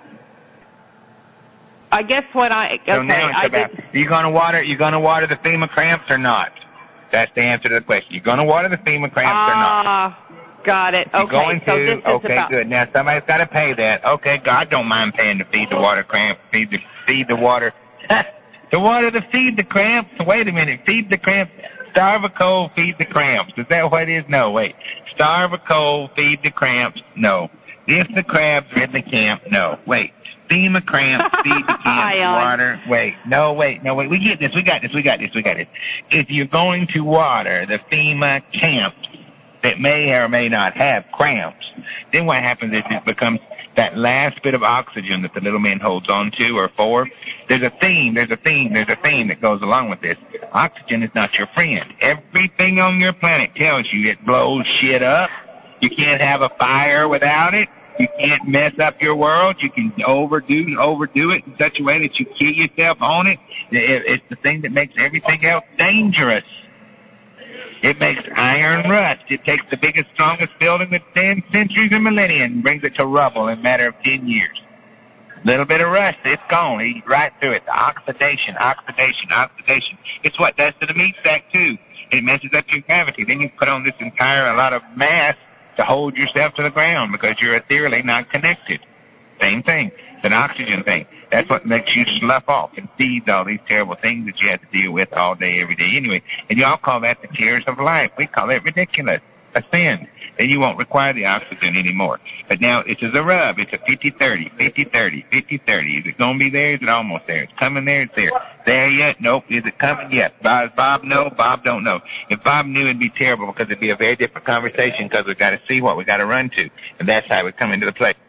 I guess what so now it's about, you going to water the FEMA cramps or not? That's the answer to the question. You're going to water the FEMA cramps or not? Got it. Okay. Going to? So this okay, is about... good. Now somebody's got to pay that. Okay, God don't mind paying to feed the water cramps. Feed the water. To water the feed the cramps. Wait a minute. Feed the cramps. Starve a cold, feed the cramps. Is that what it is? No, wait. Starve a cold, feed the cramps. No. If the crabs are in the camp, no. Wait. FEMA cramps, feed the camp, water. Wait. No, wait. We get this. We got this. If you're going to water the FEMA camps that may or may not have cramps, then what happens is it becomes that last bit of oxygen that the little man holds on to or for. There's a theme that goes along with this. Oxygen is not your friend. Everything on your planet tells you it blows shit up. You can't have a fire without it. You can't mess up your world. You can overdo it in such a way that you kill yourself on it. It's the thing that makes everything else dangerous. It makes iron rust. It takes the biggest, strongest building that stands centuries and millennia and brings it to rubble in a matter of 10 years. Little bit of rust, it's gone. Eat right through it. The oxidation. It's what does to the meat sack, too. It messes up your gravity. Then you put on this a lot of mass to hold yourself to the ground because you're ethereally not connected. Same thing. It's an oxygen thing. That's what makes you slough off and feeds all these terrible things that you have to deal with all day, every day anyway. And you all call that the cares of life. We call it ridiculous. A sin. Then you won't require the oxygen anymore. But now it's a rub. It's a 50-30, 50-30, 50-30. Is it going to be there? Is it almost there? It's coming there? It's there. There yet? Nope. Is it coming? Yes. Does Bob know? Bob don't know. If Bob knew, it'd be terrible because it'd be a very different conversation because we've got to see what we got to run to. And that's how we come into the play.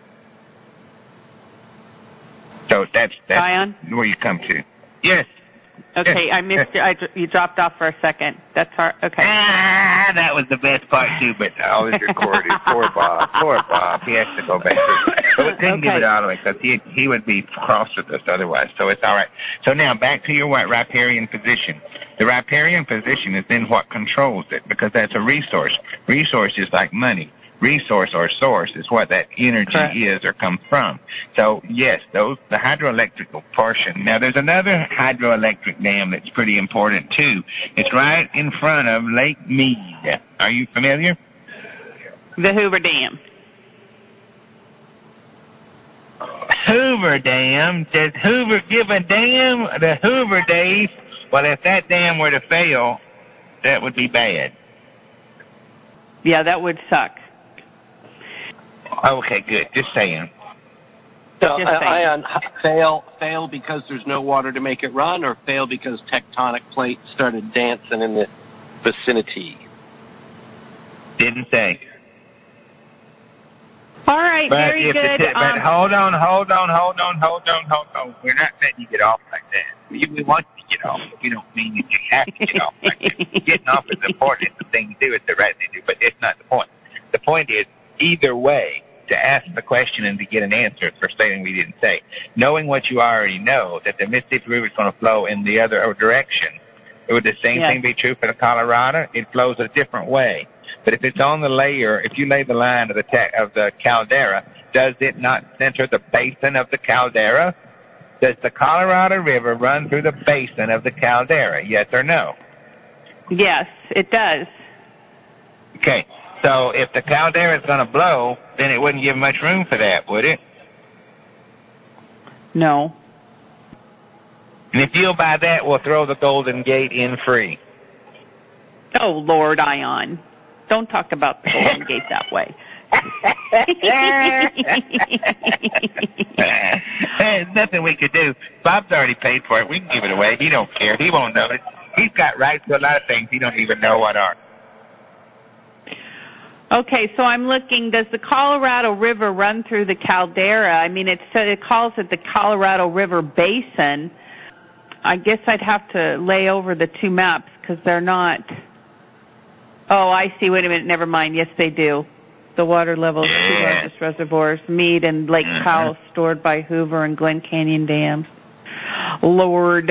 So that's Diane? Where you come to. Yes. Okay, yes. I missed it. You dropped off for a second. That's hard. Okay. That was the best part, too, but I was recorded. Poor Bob. He has to go back. So we couldn't give it all away because he would be cross with us otherwise, so it's all right. So now back to your riparian position. The riparian position is then what controls it because that's a resource. Resource is like money. Resource or source is what that energy is or comes from. So, yes, the hydroelectrical portion. Now, there's another hydroelectric dam that's pretty important, too. It's right in front of Lake Mead. Are you familiar? The Hoover Dam. Hoover Dam? Does Hoover give a damn? The Hoover days? Well, if that dam were to fail, that would be bad. Yeah, that would suck. Okay, good. Just saying. So, Ion, fail because there's no water to make it run, or fail because tectonic plates started dancing in the vicinity? Didn't say. All right, but very good. But hold on. We're not letting you get off like that. We want you to get off. We don't mean that you have to get off like that. Getting off is important. It's the thing to do. It's the right thing to do. But it's not the point. The point is, either way, to ask the question and to get an answer for stating we didn't say. Knowing what you already know, that the Mississippi River is going to flow in the other direction. Would the same thing be true for the Colorado? It flows a different way. But if it's on the layer, if you lay the line of the caldera, does it not center the basin of the caldera? Does the Colorado River run through the basin of the caldera? Yes or no? Yes, it does. Okay. So if the caldera is going to blow, then it wouldn't give much room for that, would it? No. And if you'll buy that, we'll throw the Golden Gate in free. Oh, Lord, Ion. Don't talk about the Golden Gate that way. There's nothing we could do. Bob's already paid for it. We can give it away. He don't care. He won't know it. He's got rights to a lot of things he don't even know what are. Okay, so I'm looking, does the Colorado River run through the caldera? I mean, it calls it the Colorado River Basin. I guess I'd have to lay over the two maps because they're not. Oh, I see. Wait a minute. Never mind. Yes, they do. The water levels, two largest reservoirs, Mead and Lake Powell, stored by Hoover and Glen Canyon dams. Lord.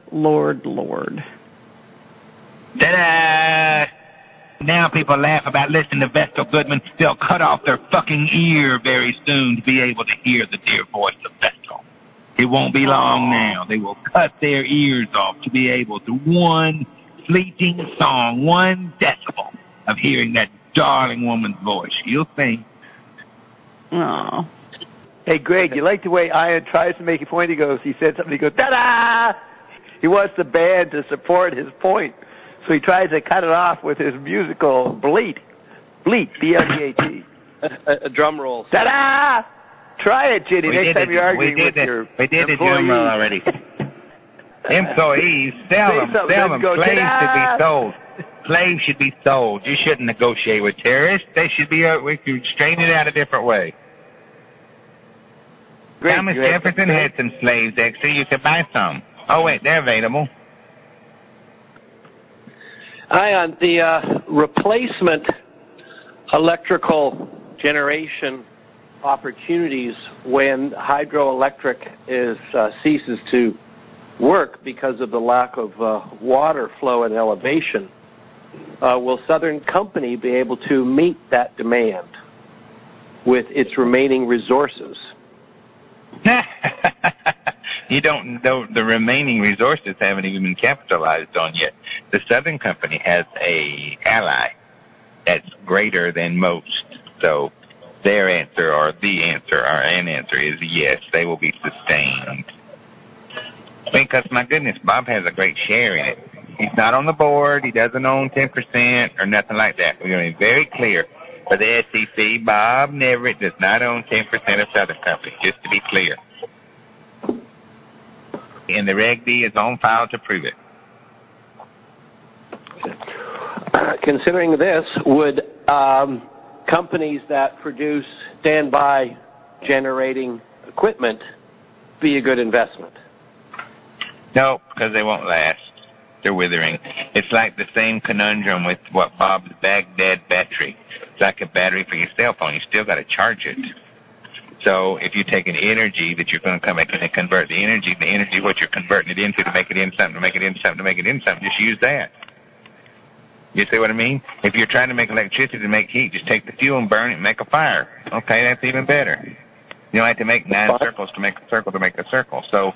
Ta-da! Now people laugh about listening to Vestal Goodman. They'll cut off their fucking ear very soon to be able to hear the dear voice of Vestal. It won't be long now. They will cut their ears off to be able to one fleeting song, 1 decibel of hearing that darling woman's voice. You'll see. Oh. Hey, Greg, you like the way Ian tries to make a point? He said something, he goes, ta-da! He wants the band to support his point. So he tries to cut it off with his musical bleat. Bleat, B-L-E-A-T. A drum roll. Ta-da! Try it, Ginny, next time you're arguing with your employees. We did the drum roll already. Employees, sell them. Slaves should be sold. Slaves should be sold. You shouldn't negotiate with terrorists. They should be, we could straighten it out a different way. Great. Thomas Jefferson had some slaves, actually. You could buy some. Oh, wait, they're available. Ion, the replacement electrical generation opportunities when hydroelectric ceases to work because of the lack of water flow and elevation. Will Southern Company be able to meet that demand with its remaining resources? You don't know the remaining resources haven't even been capitalized on yet. The Southern Company has a ally that's greater than most. So their answer or the answer or an answer is yes, they will be sustained. Because, my goodness, Bob has a great share in it. He's not on the board. He doesn't own 10% or nothing like that. We're going to be very clear. For the SEC, Bob Neverett does not own 10% of Southern Company, just to be clear. And the Reg D is on file to prove it. Considering this, would companies that produce standby generating equipment be a good investment? No, because they won't last. They're withering. It's like the same conundrum with what Bob's Baghdad battery. It's like a battery for your cell phone. You still got to charge it. So if you take an energy that you're going to come back and convert the energy, what you're converting it into to make it into something, to make it into something, to make it into something, just use that. You see what I mean? If you're trying to make electricity to make heat, just take the fuel and burn it and make a fire. Okay, that's even better. You don't have to make 9 circles to make a circle to make a circle. So,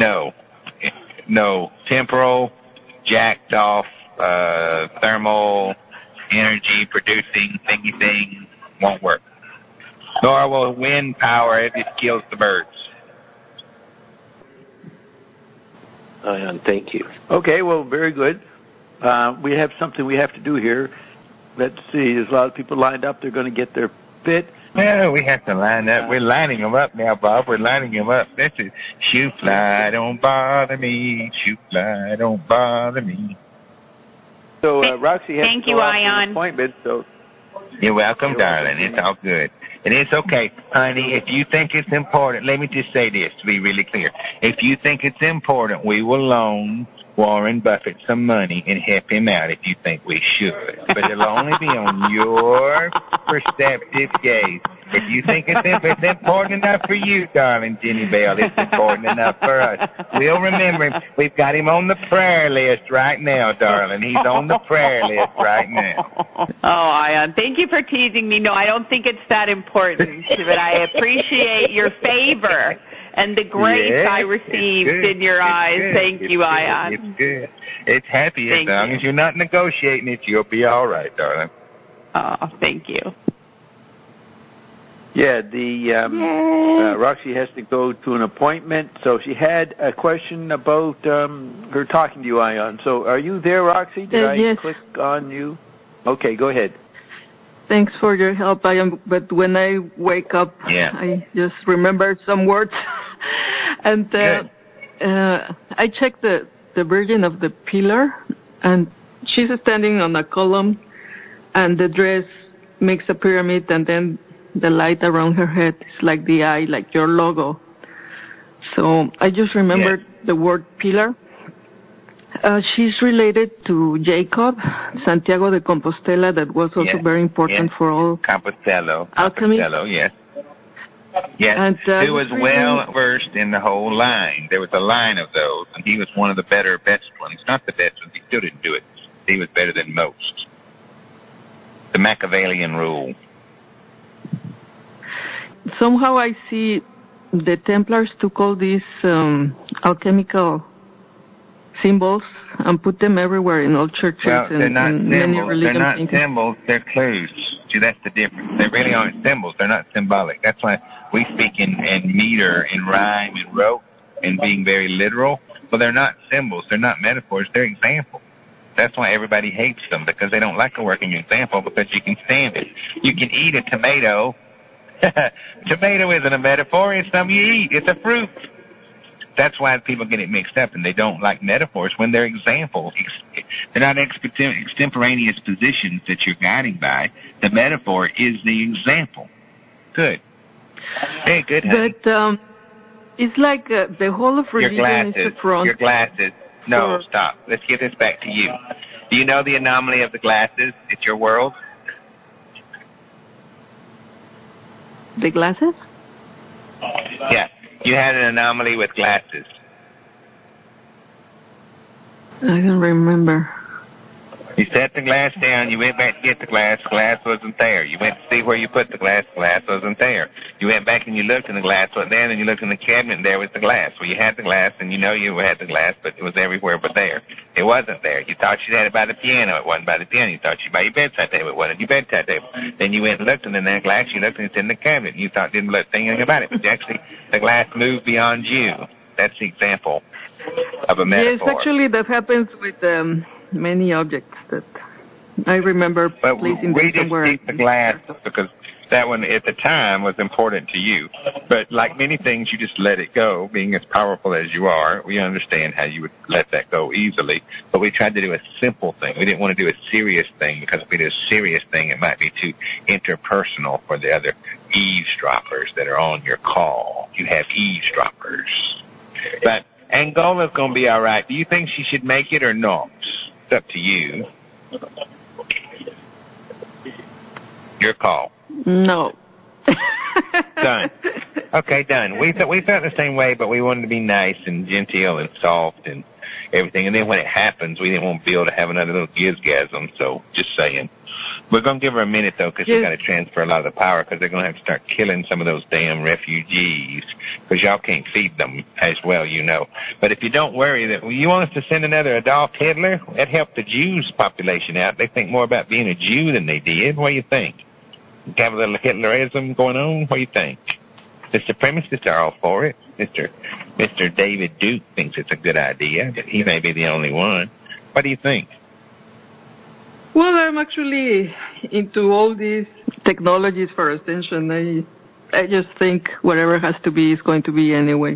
no temporal, jacked off, thermal, energy producing thingy thing won't work. Nor will wind power if it kills the birds. Thank you. Okay, well, very good. We have something we have to do here. Let's see. There's a lot of people lined up. They're going to get their bit. Well, we have to line up. We're lining them up now, Bob. We're lining them up. This is shoot fly, don't bother me. Shoot fly, don't bother me. So Roxy has Thank to go you, out to Ion. an appointment. So you're welcome, darling. It's all good. And it's okay, honey, if you think it's important, let me just say this to be really clear. If you think it's important, we will loan Warren Buffett some money and help him out if you think we should. But it'll only be on your perceptive gaze. If you think it's important enough for you, darling Jenny Bell, it's important enough for us. We'll remember him. We've got him on the prayer list right now, darling. He's on the prayer list right now. Oh, Ion, thank you for teasing me. No, I don't think it's that important, but I appreciate your favor and the grace I received in your eyes. Thank you, Ion. It's good. It's happy as long as you're not negotiating it, you'll be all right, darling. Oh, thank you. Yeah, Roxy has to go to an appointment. So she had a question about her talking to you, Ion. So are you there, Roxy? Did I click on you? Okay, go ahead. Thanks for your help, Ion. But when I wake up, I just remember some words. And I checked the Virgin of the Pillar, and she's standing on a column, and the dress makes a pyramid, and then the light around her head is like the eye, like your logo. So I just remembered the word pillar. She's related to Jacob, Santiago de Compostela, that was also very important for all alchemy. Compostelo, yes. Yes, and, he was well versed in the whole line. There was a line of those, and he was one of the best ones. Not the best ones, he still didn't do it. He was better than most. The Machiavellian rule. Somehow I see the Templars took all these alchemical symbols and put them everywhere in all churches and many religions. They're not symbols, they're clues. See, that's the difference. They really aren't symbols. They're not symbolic. That's why we speak in meter, in rhyme, in rote, and being very literal. But they're not symbols. They're not metaphors. They're examples. That's why everybody hates them, because they don't like a working example, because you can stand it. You can eat a tomato. Tomato isn't a metaphor. It's something you eat. It's a fruit. That's why people get it mixed up, and they don't like metaphors when they're examples. They're not extemporaneous positions that you're guiding by. The metaphor is the example. Good. Very good, honey. But it's like the whole of religion is a front. Your glasses. No, stop. Let's get this back to you. Do you know the anomaly of the glasses? It's your world. The glasses? Yeah, you had an anomaly with glasses. I don't remember. You set the glass down, you went back to get the glass wasn't there. You went to see where you put the glass wasn't there. You went back and you looked and the glass wasn't there, and you looked in the cabinet and there was the glass. Well, you had the glass and you know you had the glass, but it was everywhere but there. It wasn't there. You thought you had it by the piano, it wasn't by the piano. You thought you by your bedside table, it wasn't your bedside table. Then you went and looked and in that glass you looked and it's in the cabinet. You thought didn't look anything about it, but actually the glass moved beyond you. That's the example of a metaphor. Yes, actually that happens with many objects that I remember placing we them somewhere. We just keep the glass because that one at the time was important to you. But like many things, you just let it go. Being as powerful as you are, we understand how you would let that go easily. But we tried to do a simple thing. We didn't want to do a serious thing because if we do a serious thing, it might be too interpersonal for the other eavesdroppers that are on your call. You have eavesdroppers. But Angola's going to be all right. Do you think she should make it or not? It's up to you. Your call. No. Done. Okay, done. We felt the same way, but we wanted to be nice and genteel and soft and everything. And then when it happens, we didn't want Bill to have another little gizgasm, so just saying. We're going to give her a minute, though, because she's got to transfer a lot of the power because they're going to have to start killing some of those damn refugees because y'all can't feed them as well, you know. But if you don't worry, that you want us to send another Adolf Hitler? That helped the Jews population out. They think more about being a Jew than they did. What do you think? Have a little Hitlerism going on? What do you think? The supremacists are all for it. Mr. David Duke thinks it's a good idea, but he may be the only one. What do you think? Well, I'm actually into all these technologies for ascension. I just think whatever has to be is going to be anyway.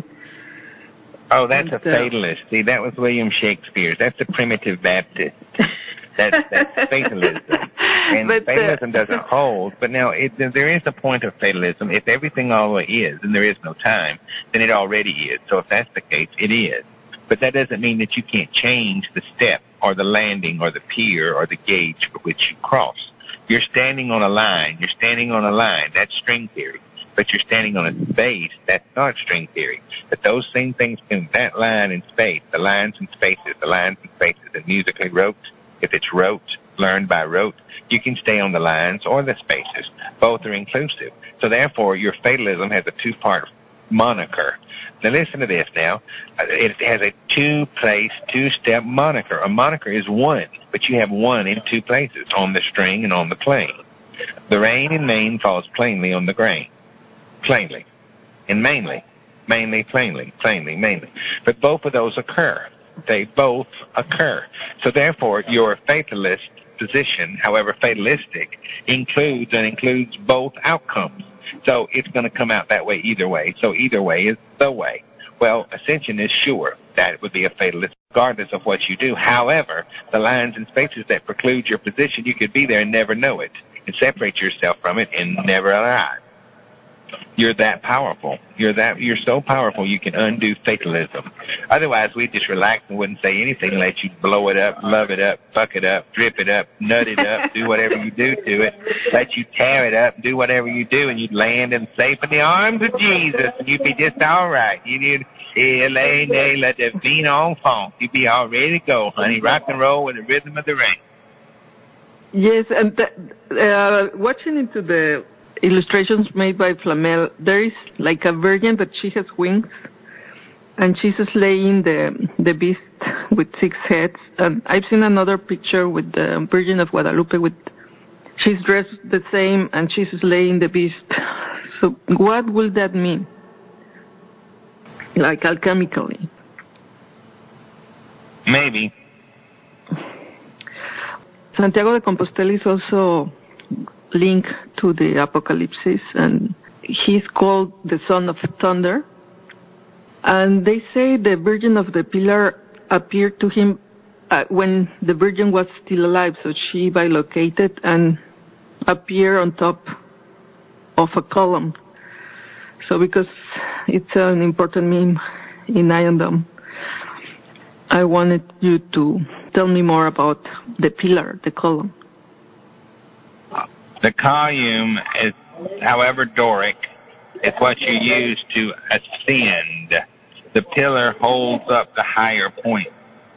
Oh, that's a fatalist. See, that was William Shakespeare's. That's a primitive Baptist. That's fatalism. And fatalism doesn't hold. But now, there is a point of fatalism. If everything always is, and there is no time, then it already is. So if that's the case, it is. But that doesn't mean that you can't change the step or the landing or the pier or the gauge for which you cross. You're standing on a line. You're standing on a line. That's string theory. But you're standing on a space. That's not string theory. But those same things can, that line in space, the lines and spaces, and musically wrote, if it's rote, learned by rote, you can stay on the lines or the spaces. Both are inclusive. So therefore, your fatalism has a two-part moniker. Now listen to this now. It has a two-place, two-step moniker. A moniker is one, but you have one in two places, on the string and on the plane. The rain in Maine falls plainly on the grain. Plainly. And mainly. Mainly, plainly. Plainly, mainly. But both of those occur. They both occur. So therefore, your fatalist position, however fatalistic, includes both outcomes. So it's going to come out that way either way. So either way is the way. Well, ascension is sure. That would be a fatalist regardless of what you do. However, the lines and spaces that preclude your position, you could be there and never know it and separate yourself from it and never arrive. You're that powerful. You're so powerful you can undo fatalism. Otherwise, we'd just relax and wouldn't say anything and let you blow it up, love it up, fuck it up, drip it up, nut it up, do whatever you do to it, let you tear it up, do whatever you do, and you'd land in safe in the arms of Jesus, and you'd be just all right. You'd la divine enfant. You'd be all ready to go, honey. Rock and roll with the rhythm of the rain. Yes, and watching into the illustrations made by Flamel, there is like a virgin that she has wings, and she's slaying the beast with 6 heads. And I've seen another picture with the Virgin of Guadalupe she's dressed the same and she's slaying the beast. So what will that mean? Like alchemically? Maybe. Santiago de Compostela is also linked to the Apocalypse, and he's called the Son of Thunder. And they say the Virgin of the Pillar appeared to him when the Virgin was still alive, so she bilocated and appeared on top of a column. So because it's an important meme in Iandom, I wanted you to tell me more about the pillar, the column. The column is, however Doric, It's what you use to ascend. The pillar holds up the higher point.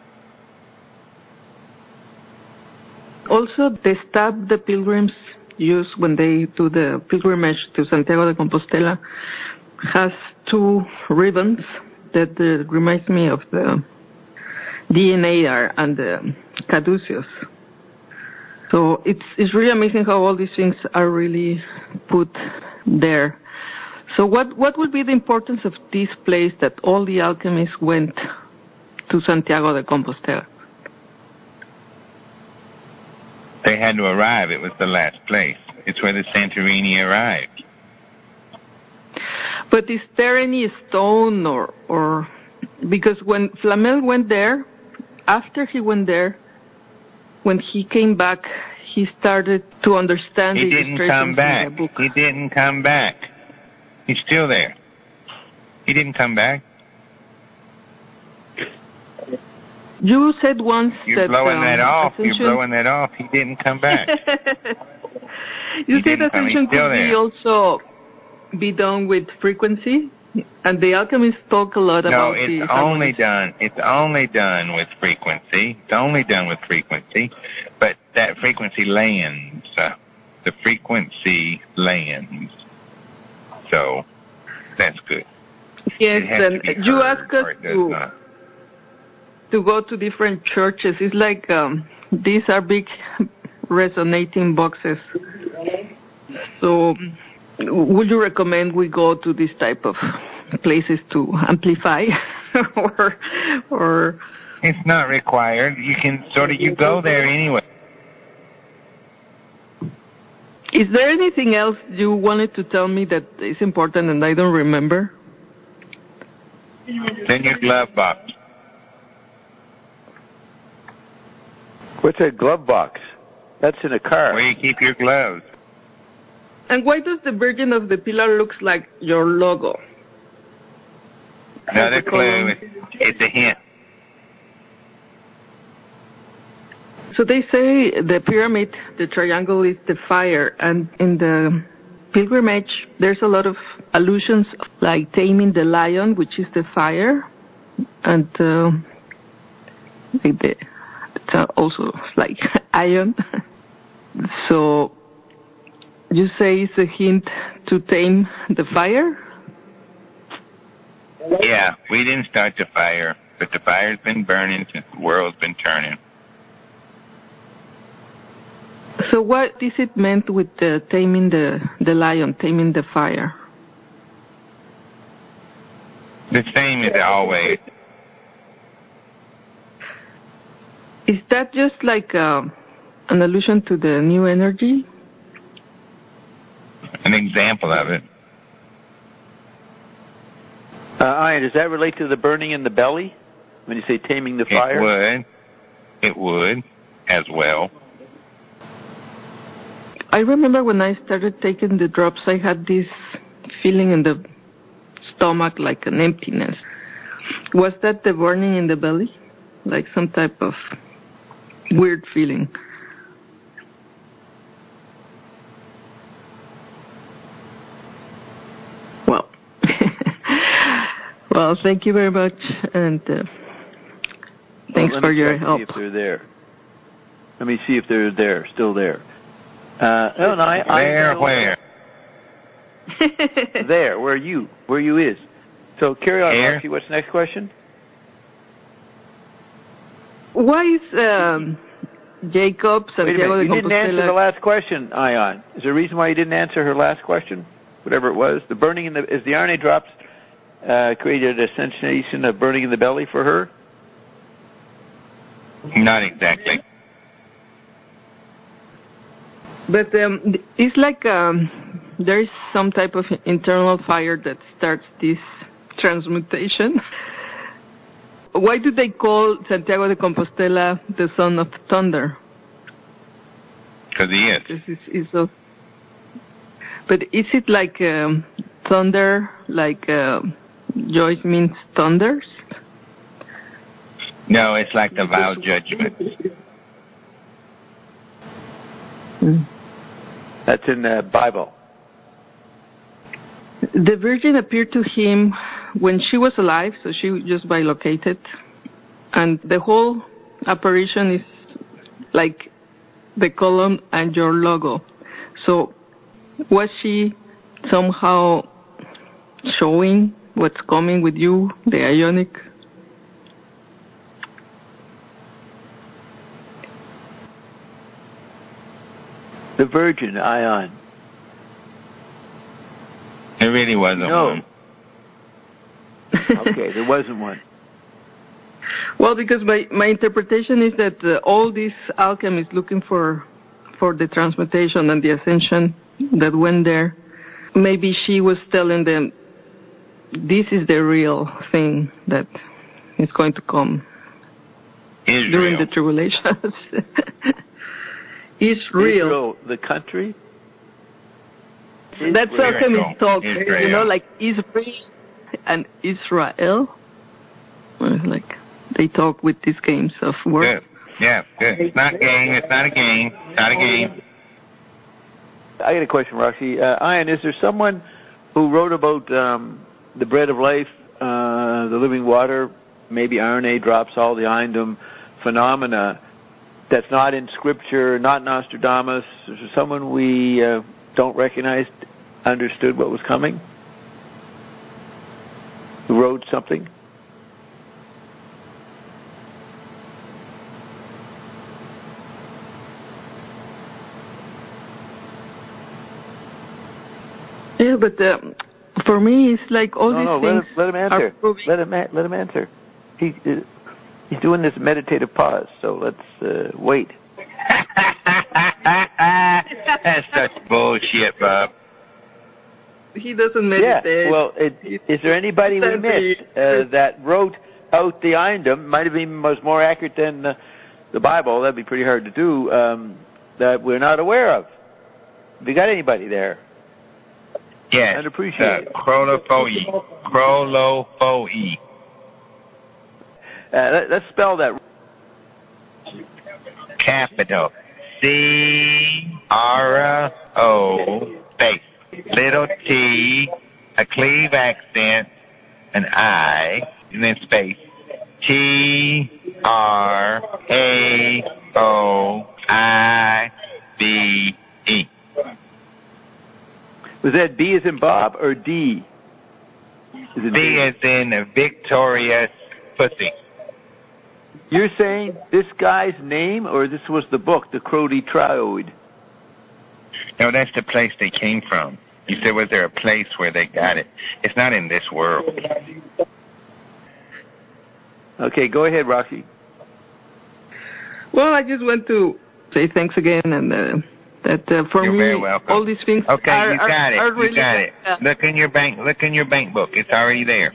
Also, the staff the pilgrims use when they do the pilgrimage to Santiago de Compostela has 2 ribbons that reminds me of the DNA and the caduceus. So it's really amazing how all these things are really put there. So what would be the importance of this place that all the alchemists went to Santiago de Compostela? They had to arrive. It was the last place. It's where the Santorini arrived. But is there any stone or because when Flamel went there, after he went there, when he came back, he started to understand the illustrations in the book. He didn't come back. He's still there. He didn't come back. You said once You're blowing that off. You're blowing that off. He didn't come back. You said Ascension could also be done with frequency, and the alchemists talk a lot about it. No, it's only done with frequency. It's only done with frequency, but that frequency lands. The frequency lands. So that's good. Yes, and you asked us to go to different churches. It's like these are big resonating boxes. So would you recommend we go to this type of places to amplify or it's not required. You can you go there anyway. Is there anything else you wanted to tell me that is important and I don't remember? It's in your glove box. What's a glove box? That's in a car. Where you keep your gloves. And why does the Virgin of the Pilar looks like your logo? Another clue. It's a hint. So they say the pyramid, the triangle is the fire, and in the pilgrimage there's a lot of allusions like taming the lion, which is the fire, and it's also like iron. So you say it's a hint to tame the fire? Yeah, we didn't start the fire, but the fire's been burning since the world's been turning. So what is it meant with taming the lion, taming the fire? The same as always. Is that just like an allusion to the new energy? An example of it. Ian, does that relate to the burning in the belly when you say taming the fire? It would, as well. I remember when I started taking the drops, I had this feeling in the stomach like an emptiness. Was that the burning in the belly? Like some type of weird feeling? Well, well, thank you very much, and thanks for your help. See if they're there. Let me see if they're there, still there. Where? There, where you is. So carry on, Marcy. What's the next question? Why is Jacob Santiago de Compostela? You didn't answer the last question, Ion. Is there a reason why you didn't answer her last question? Whatever it was. The burning is the RNA drops created a sensation of burning in the belly for her? Not exactly. But it's like there is some type of internal fire that starts this transmutation. Why do they call Santiago de Compostela the son of thunder? Because he is. It's so, but is it like thunder, like Joyce means thunders? No, it's like the vow judgment. That's in the Bible. The Virgin appeared to him when she was alive, so she just bilocated. And the whole apparition is like the column and your logo. So was she somehow showing what's coming with you, the Ionic? The Virgin Ion. There really wasn't one. Okay, there wasn't one. Well, because my interpretation is that all these alchemists looking for the transmutation and the ascension that went there, maybe she was telling them, this is the real thing that is going to come during the tribulations. Israel, the country? That's alchemist talk, you know, like Israel and Israel. Like they talk with these games of words. Good. Yeah, good. It's not a game. It's not a game. It's not a game. I got a question, Roxy. Ian, is there someone who wrote about the bread of life, the living water, maybe RNA drops, all the Eindom phenomena that's not in Scripture, not Nostradamus? Is there someone we don't recognize, understood what was coming? Who wrote something? Yeah, but for me, it's like all these things. Let him answer. Let him answer. He's doing this meditative pause, so let's wait. That's such bullshit, Bob. He doesn't meditate. Yeah, well, is there anybody we missed that wrote out the Eindom? Might have been was more accurate than the Bible. That'd be pretty hard to do. That we're not aware of. Have you got anybody there? Yes. I'd appreciate it. Krolophoi. Let's spell that. Capital C-R-O space. Little T, a cleave accent, an I, and then space. T-R-A-O-I-B-E. Was that B as in Bob or D? B as in a victorious pussy. You're saying this guy's name, or this was the book, the Crowley Trioid? No, that's the place they came from. You said, was there a place where they got it? It's not in this world. Okay, go ahead, Roxy. Well, I just want to say thanks again, and that for You're me, very welcome. all these things okay, are, you got it. are really, you got it. Look in your bank book. It's already there.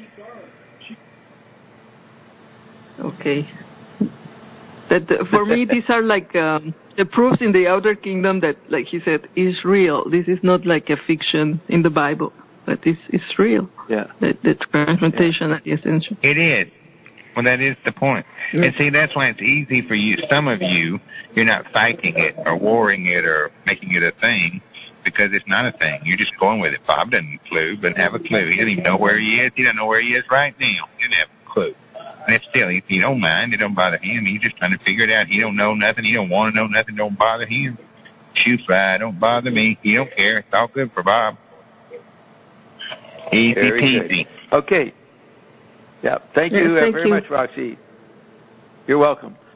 Okay. That for me, these are like the proofs in the outer kingdom that, like he said, is real. This is not like a fiction in the Bible, but it's real. Yeah. The transmutation and the ascension. It is. Well, that is the point. Yeah. And see, that's why it's easy for you. Some of you, you're not fighting it or warring it or making it a thing because it's not a thing. You're just going with it. Bob doesn't have a clue. He doesn't even know where he is. He doesn't know where he is right now. He doesn't have a clue. And it's still, if he don't mind, it don't bother him. He's just trying to figure it out. He don't know nothing. He don't want to know nothing. Don't bother him. Shoe fly, don't bother me. He don't care. It's all good for Bob. Easy peasy. Okay. Yeah. Thank you very much, Roxy. You're welcome.